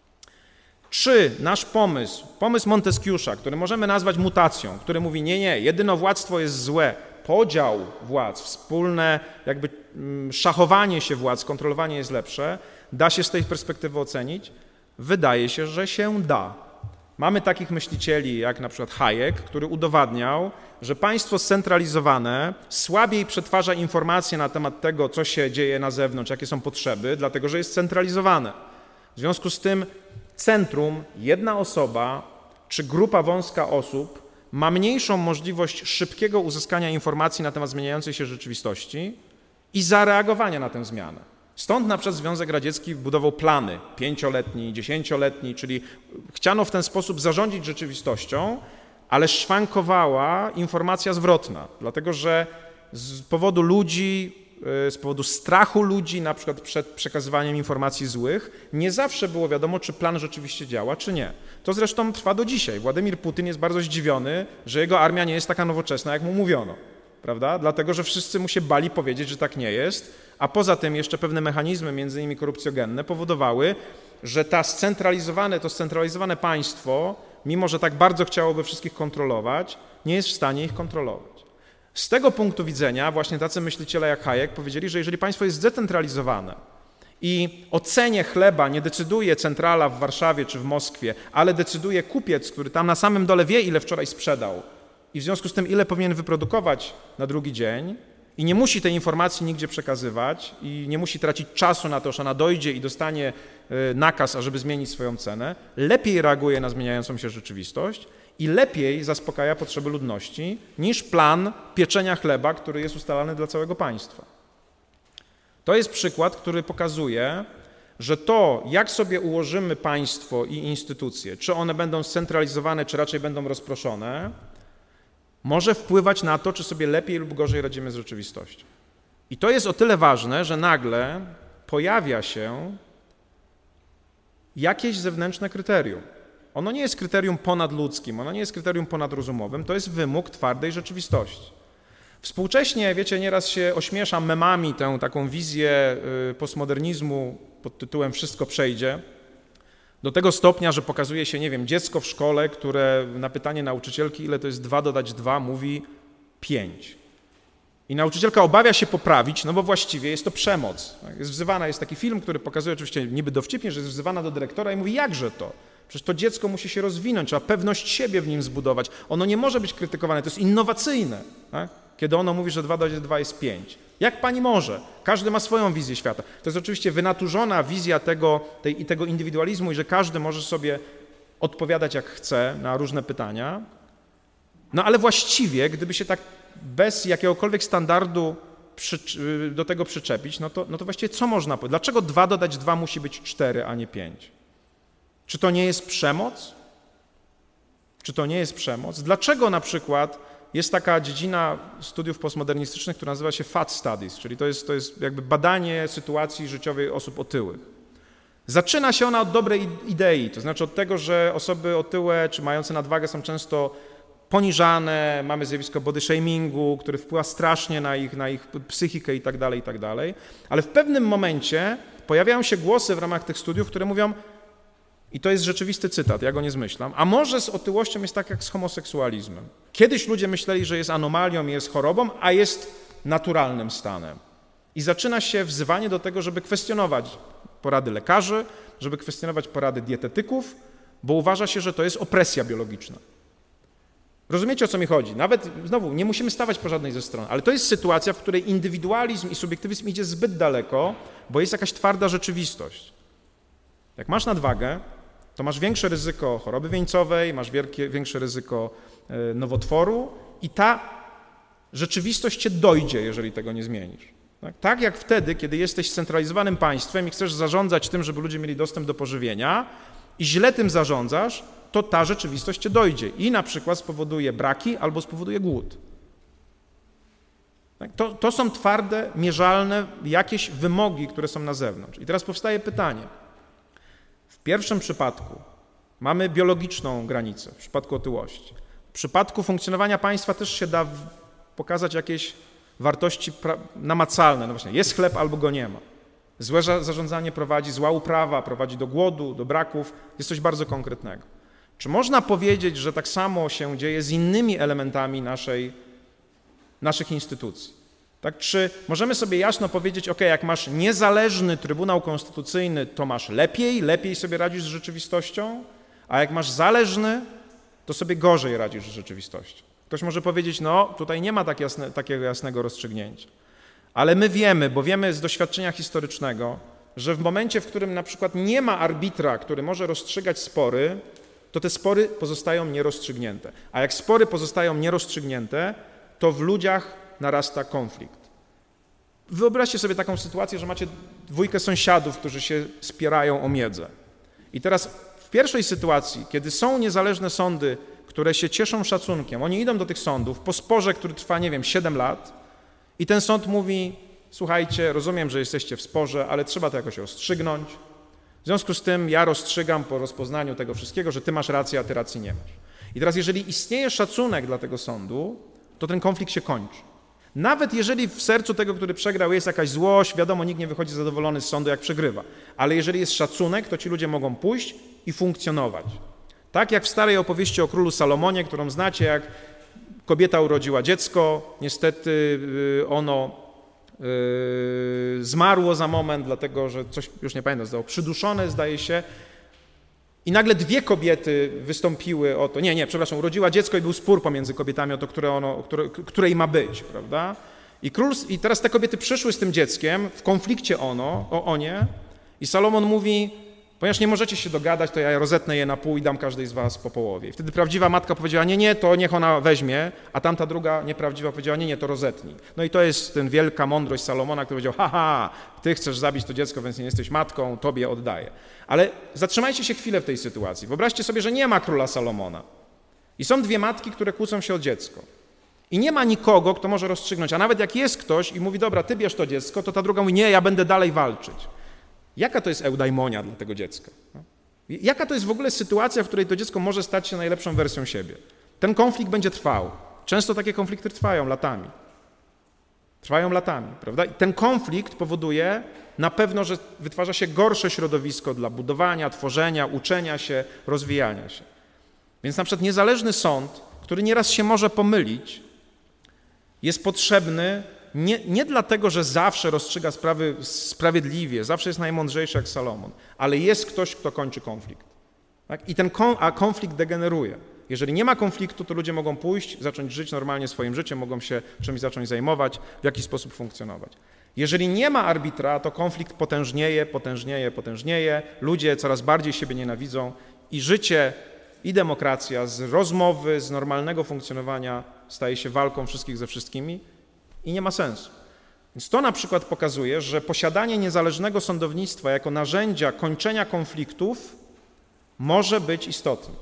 A: Czy nasz pomysł Monteskiusza, który możemy nazwać mutacją, który mówi nie, jedynowładztwo jest złe, podział władz, wspólne jakby szachowanie się władz, kontrolowanie jest lepsze, da się z tej perspektywy ocenić? Wydaje się, że się da. Mamy takich myślicieli jak na przykład Hayek, który udowadniał, że państwo scentralizowane słabiej przetwarza informacje na temat tego, co się dzieje na zewnątrz, jakie są potrzeby, dlatego że jest centralizowane. W związku z tym centrum, jedna osoba czy grupa wąska osób ma mniejszą możliwość szybkiego uzyskania informacji na temat zmieniającej się rzeczywistości i zareagowania na tę zmianę. Stąd na przykład Związek Radziecki budował plany 5-letni, 10-letni, czyli chciano w ten sposób zarządzić rzeczywistością, ale szwankowała informacja zwrotna, dlatego że z powodu ludzi, z powodu strachu ludzi, na przykład przed przekazywaniem informacji złych, nie zawsze było wiadomo, czy plan rzeczywiście działa, czy nie. To zresztą trwa do dzisiaj. Władimir Putin jest bardzo zdziwiony, że jego armia nie jest taka nowoczesna, jak mu mówiono, prawda? Dlatego, że wszyscy mu się bali powiedzieć, że tak nie jest, a poza tym jeszcze pewne mechanizmy, między innymi korupcjogenne, powodowały, że to scentralizowane państwo, mimo że tak bardzo chciałoby wszystkich kontrolować, nie jest w stanie ich kontrolować. Z tego punktu widzenia właśnie tacy myśliciele jak Hayek powiedzieli, że jeżeli państwo jest zdecentralizowane i o cenie chleba nie decyduje centrala w Warszawie czy w Moskwie, ale decyduje kupiec, który tam na samym dole wie, ile wczoraj sprzedał i w związku z tym, ile powinien wyprodukować na drugi dzień i nie musi tej informacji nigdzie przekazywać i nie musi tracić czasu na to, że ona dojdzie i dostanie nakaz, ażeby zmienić swoją cenę, lepiej reaguje na zmieniającą się rzeczywistość i lepiej zaspokaja potrzeby ludności niż plan pieczenia chleba, który jest ustalany dla całego państwa. To jest przykład, który pokazuje, że to, jak sobie ułożymy państwo i instytucje, czy one będą scentralizowane, czy raczej będą rozproszone, może wpływać na to, czy sobie lepiej lub gorzej radzimy z rzeczywistością. I to jest o tyle ważne, że nagle pojawia się jakieś zewnętrzne kryterium. Ono nie jest kryterium ponadludzkim, ono nie jest kryterium ponadrozumowym, to jest wymóg twardej rzeczywistości. Współcześnie, wiecie, nieraz się ośmiesza memami tę taką wizję postmodernizmu pod tytułem wszystko przejdzie, do tego stopnia, że pokazuje się, nie wiem, dziecko w szkole, które na pytanie nauczycielki, ile to jest 2 dodać 2, mówi 5. I nauczycielka obawia się poprawić, no bo właściwie jest to przemoc. Jest wzywana, jest taki film, który pokazuje oczywiście niby dowcipnie, że jest wzywana do dyrektora i mówi, jakże to? Przecież to dziecko musi się rozwinąć, trzeba pewność siebie w nim zbudować. Ono nie może być krytykowane, to jest innowacyjne, tak? Kiedy ono mówi, że 2 dodać 2 jest 5. Jak pani może? Każdy ma swoją wizję świata. To jest oczywiście wynaturzona wizja tego indywidualizmu i że każdy może sobie odpowiadać jak chce na różne pytania. No ale właściwie, gdyby się tak bez jakiegokolwiek standardu do tego przyczepić, no to właściwie co można powiedzieć? Dlaczego 2 dodać 2 musi być 4, a nie 5? Czy to nie jest przemoc? Czy to nie jest przemoc? Dlaczego na przykład jest taka dziedzina studiów postmodernistycznych, która nazywa się fat studies, czyli to jest jakby badanie sytuacji życiowej osób otyłych. Zaczyna się ona od dobrej idei, to znaczy od tego, że osoby otyłe czy mające nadwagę są często poniżane, mamy zjawisko body shamingu, który wpływa strasznie na ich psychikę i tak dalej, ale w pewnym momencie pojawiają się głosy w ramach tych studiów, które mówią, i to jest rzeczywisty cytat, ja go nie zmyślam, a może z otyłością jest tak jak z homoseksualizmem. Kiedyś ludzie myśleli, że jest anomalią, jest chorobą, a jest naturalnym stanem. I zaczyna się wzywanie do tego, żeby kwestionować porady lekarzy, żeby kwestionować porady dietetyków, bo uważa się, że to jest opresja biologiczna. Rozumiecie, o co mi chodzi? Nawet, znowu, nie musimy stawać po żadnej ze stron, ale to jest sytuacja, w której indywidualizm i subiektywizm idzie zbyt daleko, bo jest jakaś twarda rzeczywistość. Jak masz nadwagę, to masz większe ryzyko choroby wieńcowej, masz większe ryzyko nowotworu i ta rzeczywistość cię dojdzie, jeżeli tego nie zmienisz. Tak jak wtedy, kiedy jesteś scentralizowanym państwem i chcesz zarządzać tym, żeby ludzie mieli dostęp do pożywienia i źle tym zarządzasz, to ta rzeczywistość cię dojdzie i na przykład spowoduje braki albo spowoduje głód. To są twarde, mierzalne jakieś wymogi, które są na zewnątrz. I teraz powstaje pytanie. W pierwszym przypadku mamy biologiczną granicę, w przypadku otyłości. W przypadku funkcjonowania państwa też się da pokazać jakieś wartości namacalne. No właśnie, jest chleb albo go nie ma. Złe zarządzanie zła uprawa prowadzi do głodu, do braków. Jest coś bardzo konkretnego. Czy można powiedzieć, że tak samo się dzieje z innymi elementami naszej naszych instytucji. Tak? Czy możemy sobie jasno powiedzieć, jak masz niezależny Trybunał Konstytucyjny, to masz lepiej sobie radzisz z rzeczywistością, a jak masz zależny, to sobie gorzej radzisz z rzeczywistością. Ktoś może powiedzieć, tutaj nie ma takiego jasnego rozstrzygnięcia. Ale my wiemy, bo wiemy z doświadczenia historycznego, że w momencie, w którym na przykład nie ma arbitra, który może rozstrzygać spory, to te spory pozostają nierozstrzygnięte. A jak spory pozostają nierozstrzygnięte, to w ludziach narasta konflikt. Wyobraźcie sobie taką sytuację, że macie dwójkę sąsiadów, którzy się spierają o miedzę. I teraz w pierwszej sytuacji, kiedy są niezależne sądy, które się cieszą szacunkiem, oni idą do tych sądów po sporze, który trwa, 7 lat i ten sąd mówi, słuchajcie, rozumiem, że jesteście w sporze, ale trzeba to jakoś rozstrzygnąć. W związku z tym ja rozstrzygam po rozpoznaniu tego wszystkiego, że ty masz rację, a ty racji nie masz. I teraz jeżeli istnieje szacunek dla tego sądu, to ten konflikt się kończy. Nawet jeżeli w sercu tego, który przegrał, jest jakaś złość, wiadomo, nikt nie wychodzi zadowolony z sądu, jak przegrywa. Ale jeżeli jest szacunek, to ci ludzie mogą pójść i funkcjonować. Tak jak w starej opowieści o królu Salomonie, którą znacie, jak kobieta urodziła dziecko, niestety ono zmarło za moment, dlatego że coś, już nie pamiętam, zostało przyduszone, zdaje się. I nagle 2 kobiety wystąpiły o to, urodziła dziecko i był spór pomiędzy kobietami o to, której ma być, prawda? I teraz te kobiety przyszły z tym dzieckiem w konflikcie o nie i Salomon mówi, ponieważ nie możecie się dogadać, to ja rozetnę je na pół i dam każdej z was po połowie. I wtedy prawdziwa matka powiedziała, nie, to niech ona weźmie, a tamta druga nieprawdziwa powiedziała, nie, to rozetnij. No i to jest ten wielka mądrość Salomona, który powiedział, ty chcesz zabić to dziecko, więc nie jesteś matką, tobie oddaję. Ale zatrzymajcie się chwilę w tej sytuacji. Wyobraźcie sobie, że nie ma króla Salomona. I są 2 matki, które kłócą się o dziecko. I nie ma nikogo, kto może rozstrzygnąć. A nawet jak jest ktoś i mówi, dobra, ty bierz to dziecko, to ta druga mówi, nie, ja będę dalej walczyć. Jaka to jest eudaimonia dla tego dziecka? Jaka to jest w ogóle sytuacja, w której to dziecko może stać się najlepszą wersją siebie? Ten konflikt będzie trwał. Często takie konflikty trwają latami. Prawda? I ten konflikt powoduje na pewno, że wytwarza się gorsze środowisko dla budowania, tworzenia, uczenia się, rozwijania się. Więc na przykład niezależny sąd, który nieraz się może pomylić, jest potrzebny nie dlatego, że zawsze rozstrzyga sprawy sprawiedliwie, zawsze jest najmądrzejszy jak Salomon, ale jest ktoś, kto kończy konflikt. Tak? A konflikt degeneruje. Jeżeli nie ma konfliktu, to ludzie mogą pójść, zacząć żyć normalnie swoim życiem, mogą się czymś zacząć zajmować, w jakiś sposób funkcjonować. Jeżeli nie ma arbitra, to konflikt potężnieje, ludzie coraz bardziej siebie nienawidzą i życie i demokracja z rozmowy, z normalnego funkcjonowania staje się walką wszystkich ze wszystkimi i nie ma sensu. Więc to na przykład pokazuje, że posiadanie niezależnego sądownictwa jako narzędzia kończenia konfliktów może być istotne.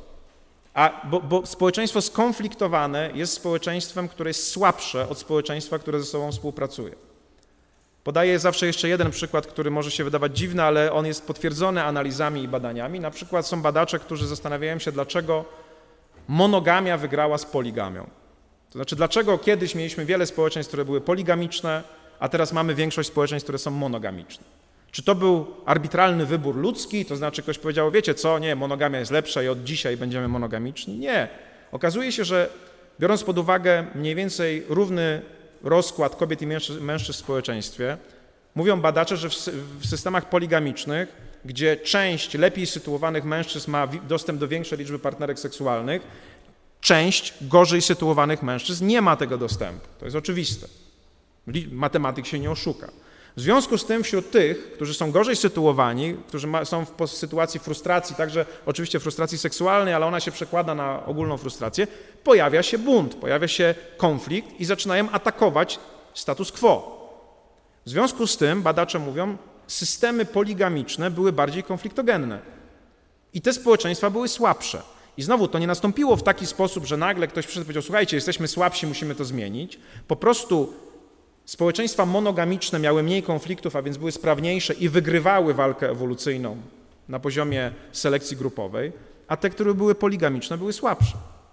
A: Bo społeczeństwo skonfliktowane jest społeczeństwem, które jest słabsze od społeczeństwa, które ze sobą współpracuje. Podaję zawsze jeszcze jeden przykład, który może się wydawać dziwny, ale on jest potwierdzony analizami i badaniami. Na przykład są badacze, którzy zastanawiają się, dlaczego monogamia wygrała z poligamią. To znaczy, dlaczego kiedyś mieliśmy wiele społeczeństw, które były poligamiczne, a teraz mamy większość społeczeństw, które są monogamiczne. Czy to był arbitralny wybór ludzki, to znaczy ktoś powiedział, wiecie co, nie, monogamia jest lepsza i od dzisiaj będziemy monogamiczni? Nie. Okazuje się, że biorąc pod uwagę mniej więcej równy rozkład kobiet i mężczyzn w społeczeństwie, mówią badacze, że w systemach poligamicznych, gdzie część lepiej sytuowanych mężczyzn ma dostęp do większej liczby partnerek seksualnych, część gorzej sytuowanych mężczyzn nie ma tego dostępu. To jest oczywiste. Matematyk się nie oszuka. W związku z tym wśród tych, którzy są gorzej sytuowani, którzy są w sytuacji frustracji, także oczywiście frustracji seksualnej, ale ona się przekłada na ogólną frustrację, pojawia się bunt, pojawia się konflikt i zaczynają atakować status quo. W związku z tym badacze mówią, systemy poligamiczne były bardziej konfliktogenne i te społeczeństwa były słabsze. I znowu to nie nastąpiło w taki sposób, że nagle ktoś przyszedł i powiedział, słuchajcie, jesteśmy słabsi, musimy to zmienić. Po prostu społeczeństwa monogamiczne miały mniej konfliktów, a więc były sprawniejsze i wygrywały walkę ewolucyjną na poziomie selekcji grupowej, a te, które były poligamiczne, były słabsze.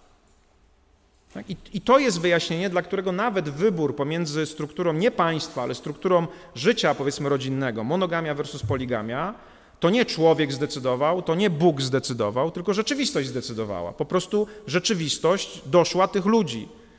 A: Tak? I to jest wyjaśnienie, dla którego nawet wybór pomiędzy strukturą nie państwa, ale strukturą życia, powiedzmy, rodzinnego, monogamia versus poligamia, to nie człowiek zdecydował, to nie Bóg zdecydował, tylko rzeczywistość zdecydowała. Po prostu rzeczywistość doszła tych ludzi.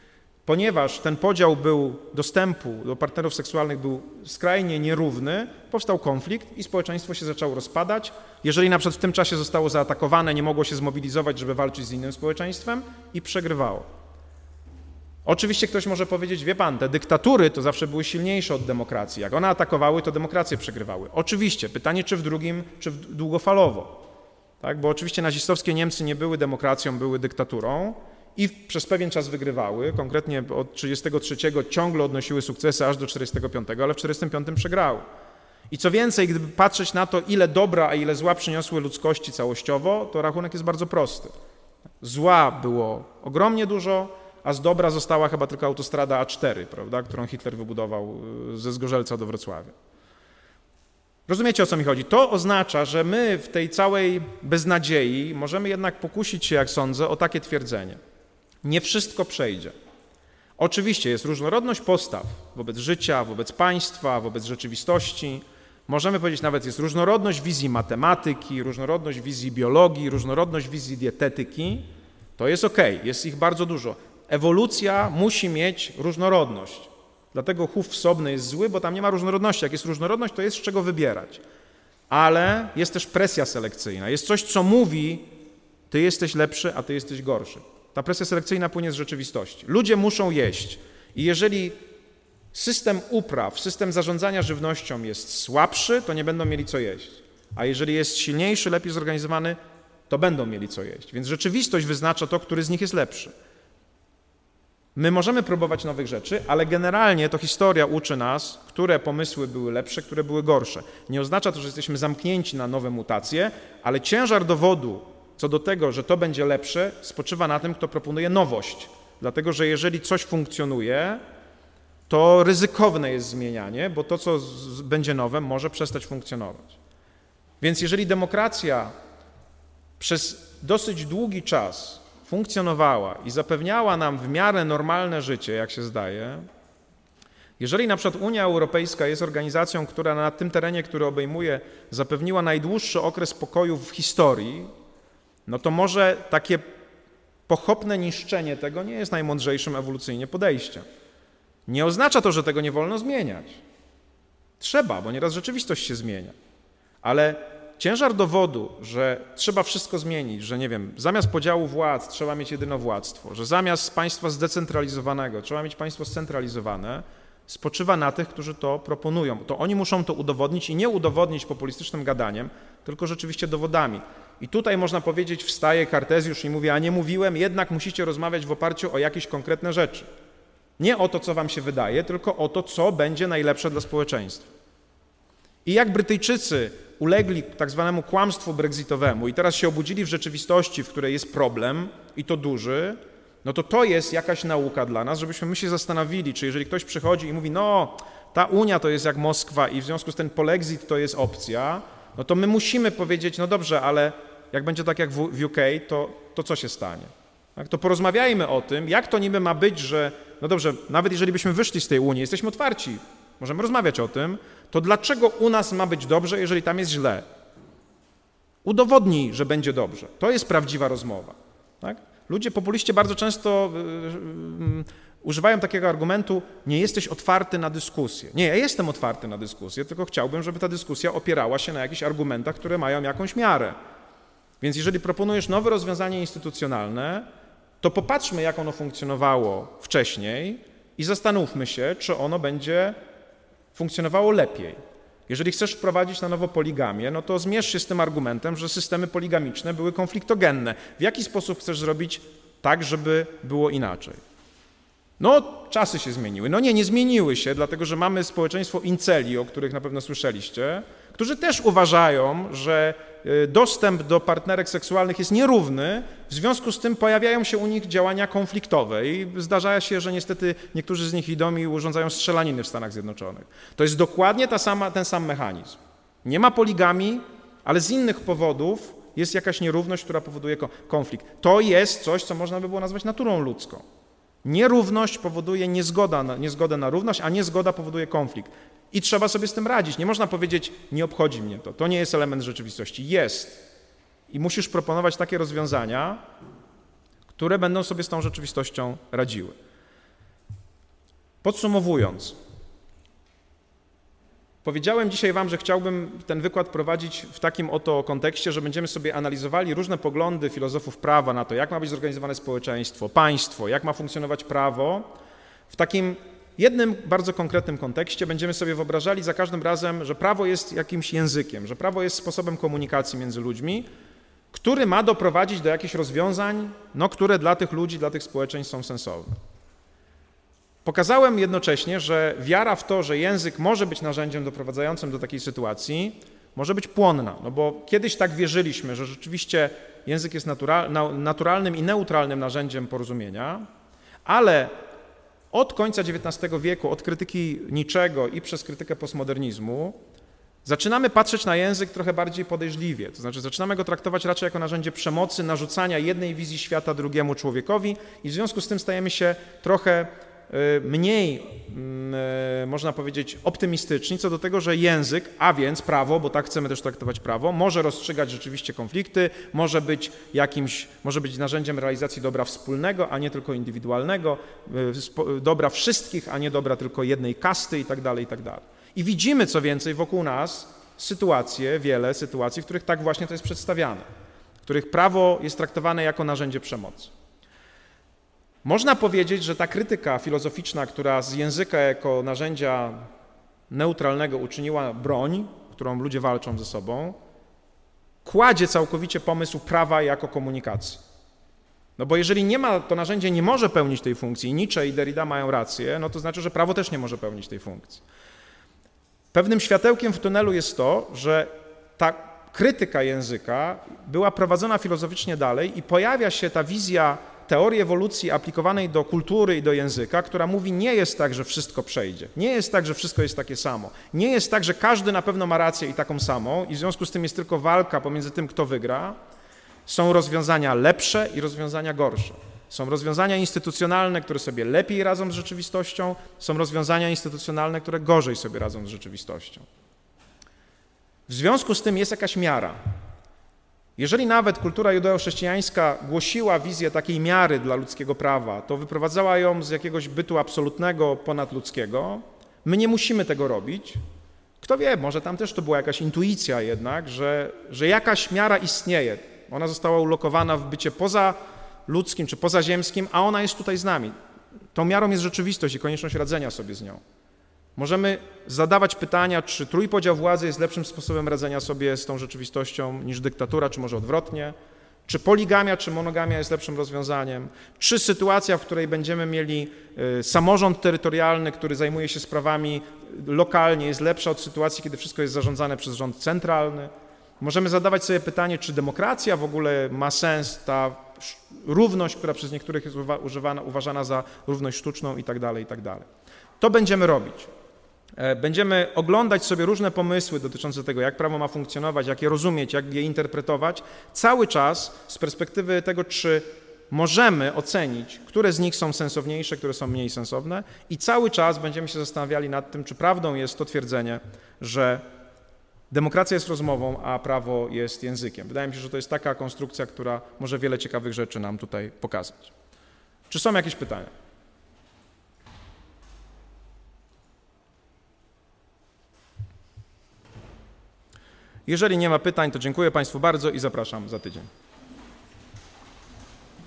A: ponieważ ten podział dostępu do partnerów seksualnych był skrajnie nierówny, powstał konflikt i społeczeństwo się zaczęło rozpadać. Jeżeli na przykład w tym czasie zostało zaatakowane, nie mogło się zmobilizować, żeby walczyć z innym społeczeństwem i przegrywało. Oczywiście ktoś może powiedzieć, wie pan, te dyktatury to zawsze były silniejsze od demokracji. Jak one atakowały, to demokracje przegrywały. Oczywiście, pytanie czy w drugim, czy długofalowo. Tak? Bo oczywiście nazistowskie Niemcy nie były demokracją, były dyktaturą i przez pewien czas wygrywały, konkretnie od 1933 ciągle odnosiły sukcesy aż do 1945, ale w 1945 przegrały. I co więcej, gdyby patrzeć na to, ile dobra, a ile zła przyniosły ludzkości całościowo, to rachunek jest bardzo prosty. Zła było ogromnie dużo, a z dobra została chyba tylko autostrada A4, prawda, którą Hitler wybudował ze Zgorzelca do Wrocławia. Rozumiecie, o co mi chodzi? To oznacza, że my w tej całej beznadziei możemy jednak pokusić się, jak sądzę, o takie twierdzenie. Nie wszystko przejdzie. Oczywiście jest różnorodność postaw wobec życia, wobec państwa, wobec rzeczywistości. Możemy powiedzieć nawet, jest różnorodność wizji matematyki, różnorodność wizji biologii, różnorodność wizji dietetyki. To jest okej, jest ich bardzo dużo. Ewolucja musi mieć różnorodność. Dlatego chów wsobny jest zły, bo tam nie ma różnorodności. Jak jest różnorodność, to jest z czego wybierać. Ale jest też presja selekcyjna. Jest coś, co mówi, ty jesteś lepszy, a ty jesteś gorszy. Ta presja selekcyjna płynie z rzeczywistości. Ludzie muszą jeść. I jeżeli system upraw, system zarządzania żywnością jest słabszy, to nie będą mieli co jeść. A jeżeli jest silniejszy, lepiej zorganizowany, to będą mieli co jeść. Więc rzeczywistość wyznacza to, który z nich jest lepszy. My możemy próbować nowych rzeczy, ale generalnie to historia uczy nas, które pomysły były lepsze, które były gorsze. Nie oznacza to, że jesteśmy zamknięci na nowe mutacje, ale ciężar dowodu co do tego, że to będzie lepsze, spoczywa na tym, kto proponuje nowość. Dlatego, że jeżeli coś funkcjonuje, to ryzykowne jest zmienianie, bo to, co będzie nowe, może przestać funkcjonować. Więc jeżeli demokracja przez dosyć długi czas funkcjonowała i zapewniała nam w miarę normalne życie, jak się zdaje, jeżeli na przykład Unia Europejska jest organizacją, która na tym terenie, który obejmuje, zapewniła najdłuższy okres pokoju w historii, no to może takie pochopne niszczenie tego nie jest najmądrzejszym ewolucyjnie podejściem. Nie oznacza to, że tego nie wolno zmieniać. Trzeba, bo nieraz rzeczywistość się zmienia. Ale ciężar dowodu, że trzeba wszystko zmienić, że nie wiem, zamiast podziału władz trzeba mieć jedynowładztwo, że zamiast państwa zdecentralizowanego trzeba mieć państwo scentralizowane, spoczywa na tych, którzy to proponują. To oni muszą to udowodnić i nie udowodnić populistycznym gadaniem, tylko rzeczywiście dowodami. I tutaj można powiedzieć, wstaje Kartezjusz i mówi, a nie mówiłem, jednak musicie rozmawiać w oparciu o jakieś konkretne rzeczy. Nie o to, co wam się wydaje, tylko o to, co będzie najlepsze dla społeczeństwa. I jak Brytyjczycy ulegli tak zwanemu kłamstwu brexitowemu i teraz się obudzili w rzeczywistości, w której jest problem i to duży, no to jest jakaś nauka dla nas, żebyśmy my się zastanowili, czy jeżeli ktoś przychodzi i mówi, no ta Unia to jest jak Moskwa i w związku z tym polexit to jest opcja, no to my musimy powiedzieć, no dobrze, ale jak będzie tak jak w UK, to co się stanie? Tak, to porozmawiajmy o tym, jak to niby ma być, że no dobrze, nawet jeżeli byśmy wyszli z tej Unii, jesteśmy otwarci, możemy rozmawiać o tym, to dlaczego u nas ma być dobrze, jeżeli tam jest źle? Udowodnij, że będzie dobrze. To jest prawdziwa rozmowa. Tak? Ludzie, populiści bardzo często używają takiego argumentu, nie jesteś otwarty na dyskusję. Nie, ja jestem otwarty na dyskusję, tylko chciałbym, żeby ta dyskusja opierała się na jakichś argumentach, które mają jakąś miarę. Więc jeżeli proponujesz nowe rozwiązanie instytucjonalne, to popatrzmy, jak ono funkcjonowało wcześniej i zastanówmy się, czy ono będzie funkcjonowało lepiej. Jeżeli chcesz wprowadzić na nowo poligamię, no to zmierz się z tym argumentem, że systemy poligamiczne były konfliktogenne. W jaki sposób chcesz zrobić tak, żeby było inaczej? No, czasy się zmieniły. No nie zmieniły się, dlatego że mamy społeczeństwo inceli, o których na pewno słyszeliście, którzy też uważają, że dostęp do partnerek seksualnych jest nierówny, w związku z tym pojawiają się u nich działania konfliktowe i zdarza się, że niestety niektórzy z nich idą i urządzają strzelaniny w Stanach Zjednoczonych. To jest dokładnie ten sam mechanizm. Nie ma poligami, ale z innych powodów jest jakaś nierówność, która powoduje konflikt. To jest coś, co można by było nazwać naturą ludzką. Nierówność powoduje niezgodę na równość, a niezgoda powoduje konflikt. I trzeba sobie z tym radzić. Nie można powiedzieć, nie obchodzi mnie to. To nie jest element rzeczywistości. Jest. I musisz proponować takie rozwiązania, które będą sobie z tą rzeczywistością radziły. Podsumowując, powiedziałem dzisiaj wam, że chciałbym ten wykład prowadzić w takim oto kontekście, że będziemy sobie analizowali różne poglądy filozofów prawa na to, jak ma być zorganizowane społeczeństwo, państwo, jak ma funkcjonować prawo. W takim jednym bardzo konkretnym kontekście będziemy sobie wyobrażali za każdym razem, że prawo jest jakimś językiem, że prawo jest sposobem komunikacji między ludźmi, który ma doprowadzić do jakichś rozwiązań, które dla tych ludzi, dla tych społeczeństw są sensowne. Pokazałem jednocześnie, że wiara w to, że język może być narzędziem doprowadzającym do takiej sytuacji, może być płonna, bo kiedyś tak wierzyliśmy, że rzeczywiście język jest naturalnym i neutralnym narzędziem porozumienia, ale od końca XIX wieku, od krytyki Niczego i przez krytykę postmodernizmu, zaczynamy patrzeć na język trochę bardziej podejrzliwie, to znaczy zaczynamy go traktować raczej jako narzędzie przemocy, narzucania jednej wizji świata drugiemu człowiekowi i w związku z tym stajemy się trochę mniej, można powiedzieć, optymistyczni co do tego, że język, a więc prawo, bo tak chcemy też traktować prawo, może rozstrzygać rzeczywiście konflikty, może być narzędziem realizacji dobra wspólnego, a nie tylko indywidualnego, dobra wszystkich, a nie dobra tylko jednej kasty itd., itd. I widzimy, co więcej, wokół nas wiele sytuacji, w których tak właśnie to jest przedstawiane, w których prawo jest traktowane jako narzędzie przemocy. Można powiedzieć, że ta krytyka filozoficzna, która z języka jako narzędzia neutralnego uczyniła broń, którą ludzie walczą ze sobą, kładzie całkowicie pomysł prawa jako komunikacji. Bo jeżeli to narzędzie nie może pełnić tej funkcji, Nietzsche i Derrida mają rację, to znaczy, że prawo też nie może pełnić tej funkcji. Pewnym światełkiem w tunelu jest to, że ta krytyka języka była prowadzona filozoficznie dalej i pojawia się ta wizja teorii ewolucji aplikowanej do kultury i do języka, która mówi, nie jest tak, że wszystko przejdzie, nie jest tak, że wszystko jest takie samo, nie jest tak, że każdy na pewno ma rację i taką samą i w związku z tym jest tylko walka pomiędzy tym, kto wygra. Są rozwiązania lepsze i rozwiązania gorsze. Są rozwiązania instytucjonalne, które sobie lepiej radzą z rzeczywistością, są rozwiązania instytucjonalne, które gorzej sobie radzą z rzeczywistością. W związku z tym jest jakaś miara. Jeżeli nawet kultura judeo-chrześcijańska głosiła wizję takiej miary dla ludzkiego prawa, to wyprowadzała ją z jakiegoś bytu absolutnego, ponadludzkiego. My nie musimy tego robić. Kto wie, może tam też to była jakaś intuicja jednak, że jakaś miara istnieje. Ona została ulokowana w bycie pozaludzkim czy pozaziemskim, a ona jest tutaj z nami. Tą miarą jest rzeczywistość i konieczność radzenia sobie z nią. Możemy zadawać pytania, czy trójpodział władzy jest lepszym sposobem radzenia sobie z tą rzeczywistością niż dyktatura, czy może odwrotnie, czy poligamia, czy monogamia jest lepszym rozwiązaniem, czy sytuacja, w której będziemy mieli samorząd terytorialny, który zajmuje się sprawami lokalnie, jest lepsza od sytuacji, kiedy wszystko jest zarządzane przez rząd centralny. Możemy zadawać sobie pytanie, czy demokracja w ogóle ma sens, ta równość, która przez niektórych jest uważana za równość sztuczną itd., itd. To będziemy robić. Będziemy oglądać sobie różne pomysły dotyczące tego, jak prawo ma funkcjonować, jak je rozumieć, jak je interpretować, cały czas z perspektywy tego, czy możemy ocenić, które z nich są sensowniejsze, które są mniej sensowne i cały czas będziemy się zastanawiali nad tym, czy prawdą jest to twierdzenie, że demokracja jest rozmową, a prawo jest językiem. Wydaje mi się, że to jest taka konstrukcja, która może wiele ciekawych rzeczy nam tutaj pokazać. Czy są jakieś pytania? Jeżeli nie ma pytań, to dziękuję Państwu bardzo i zapraszam za tydzień.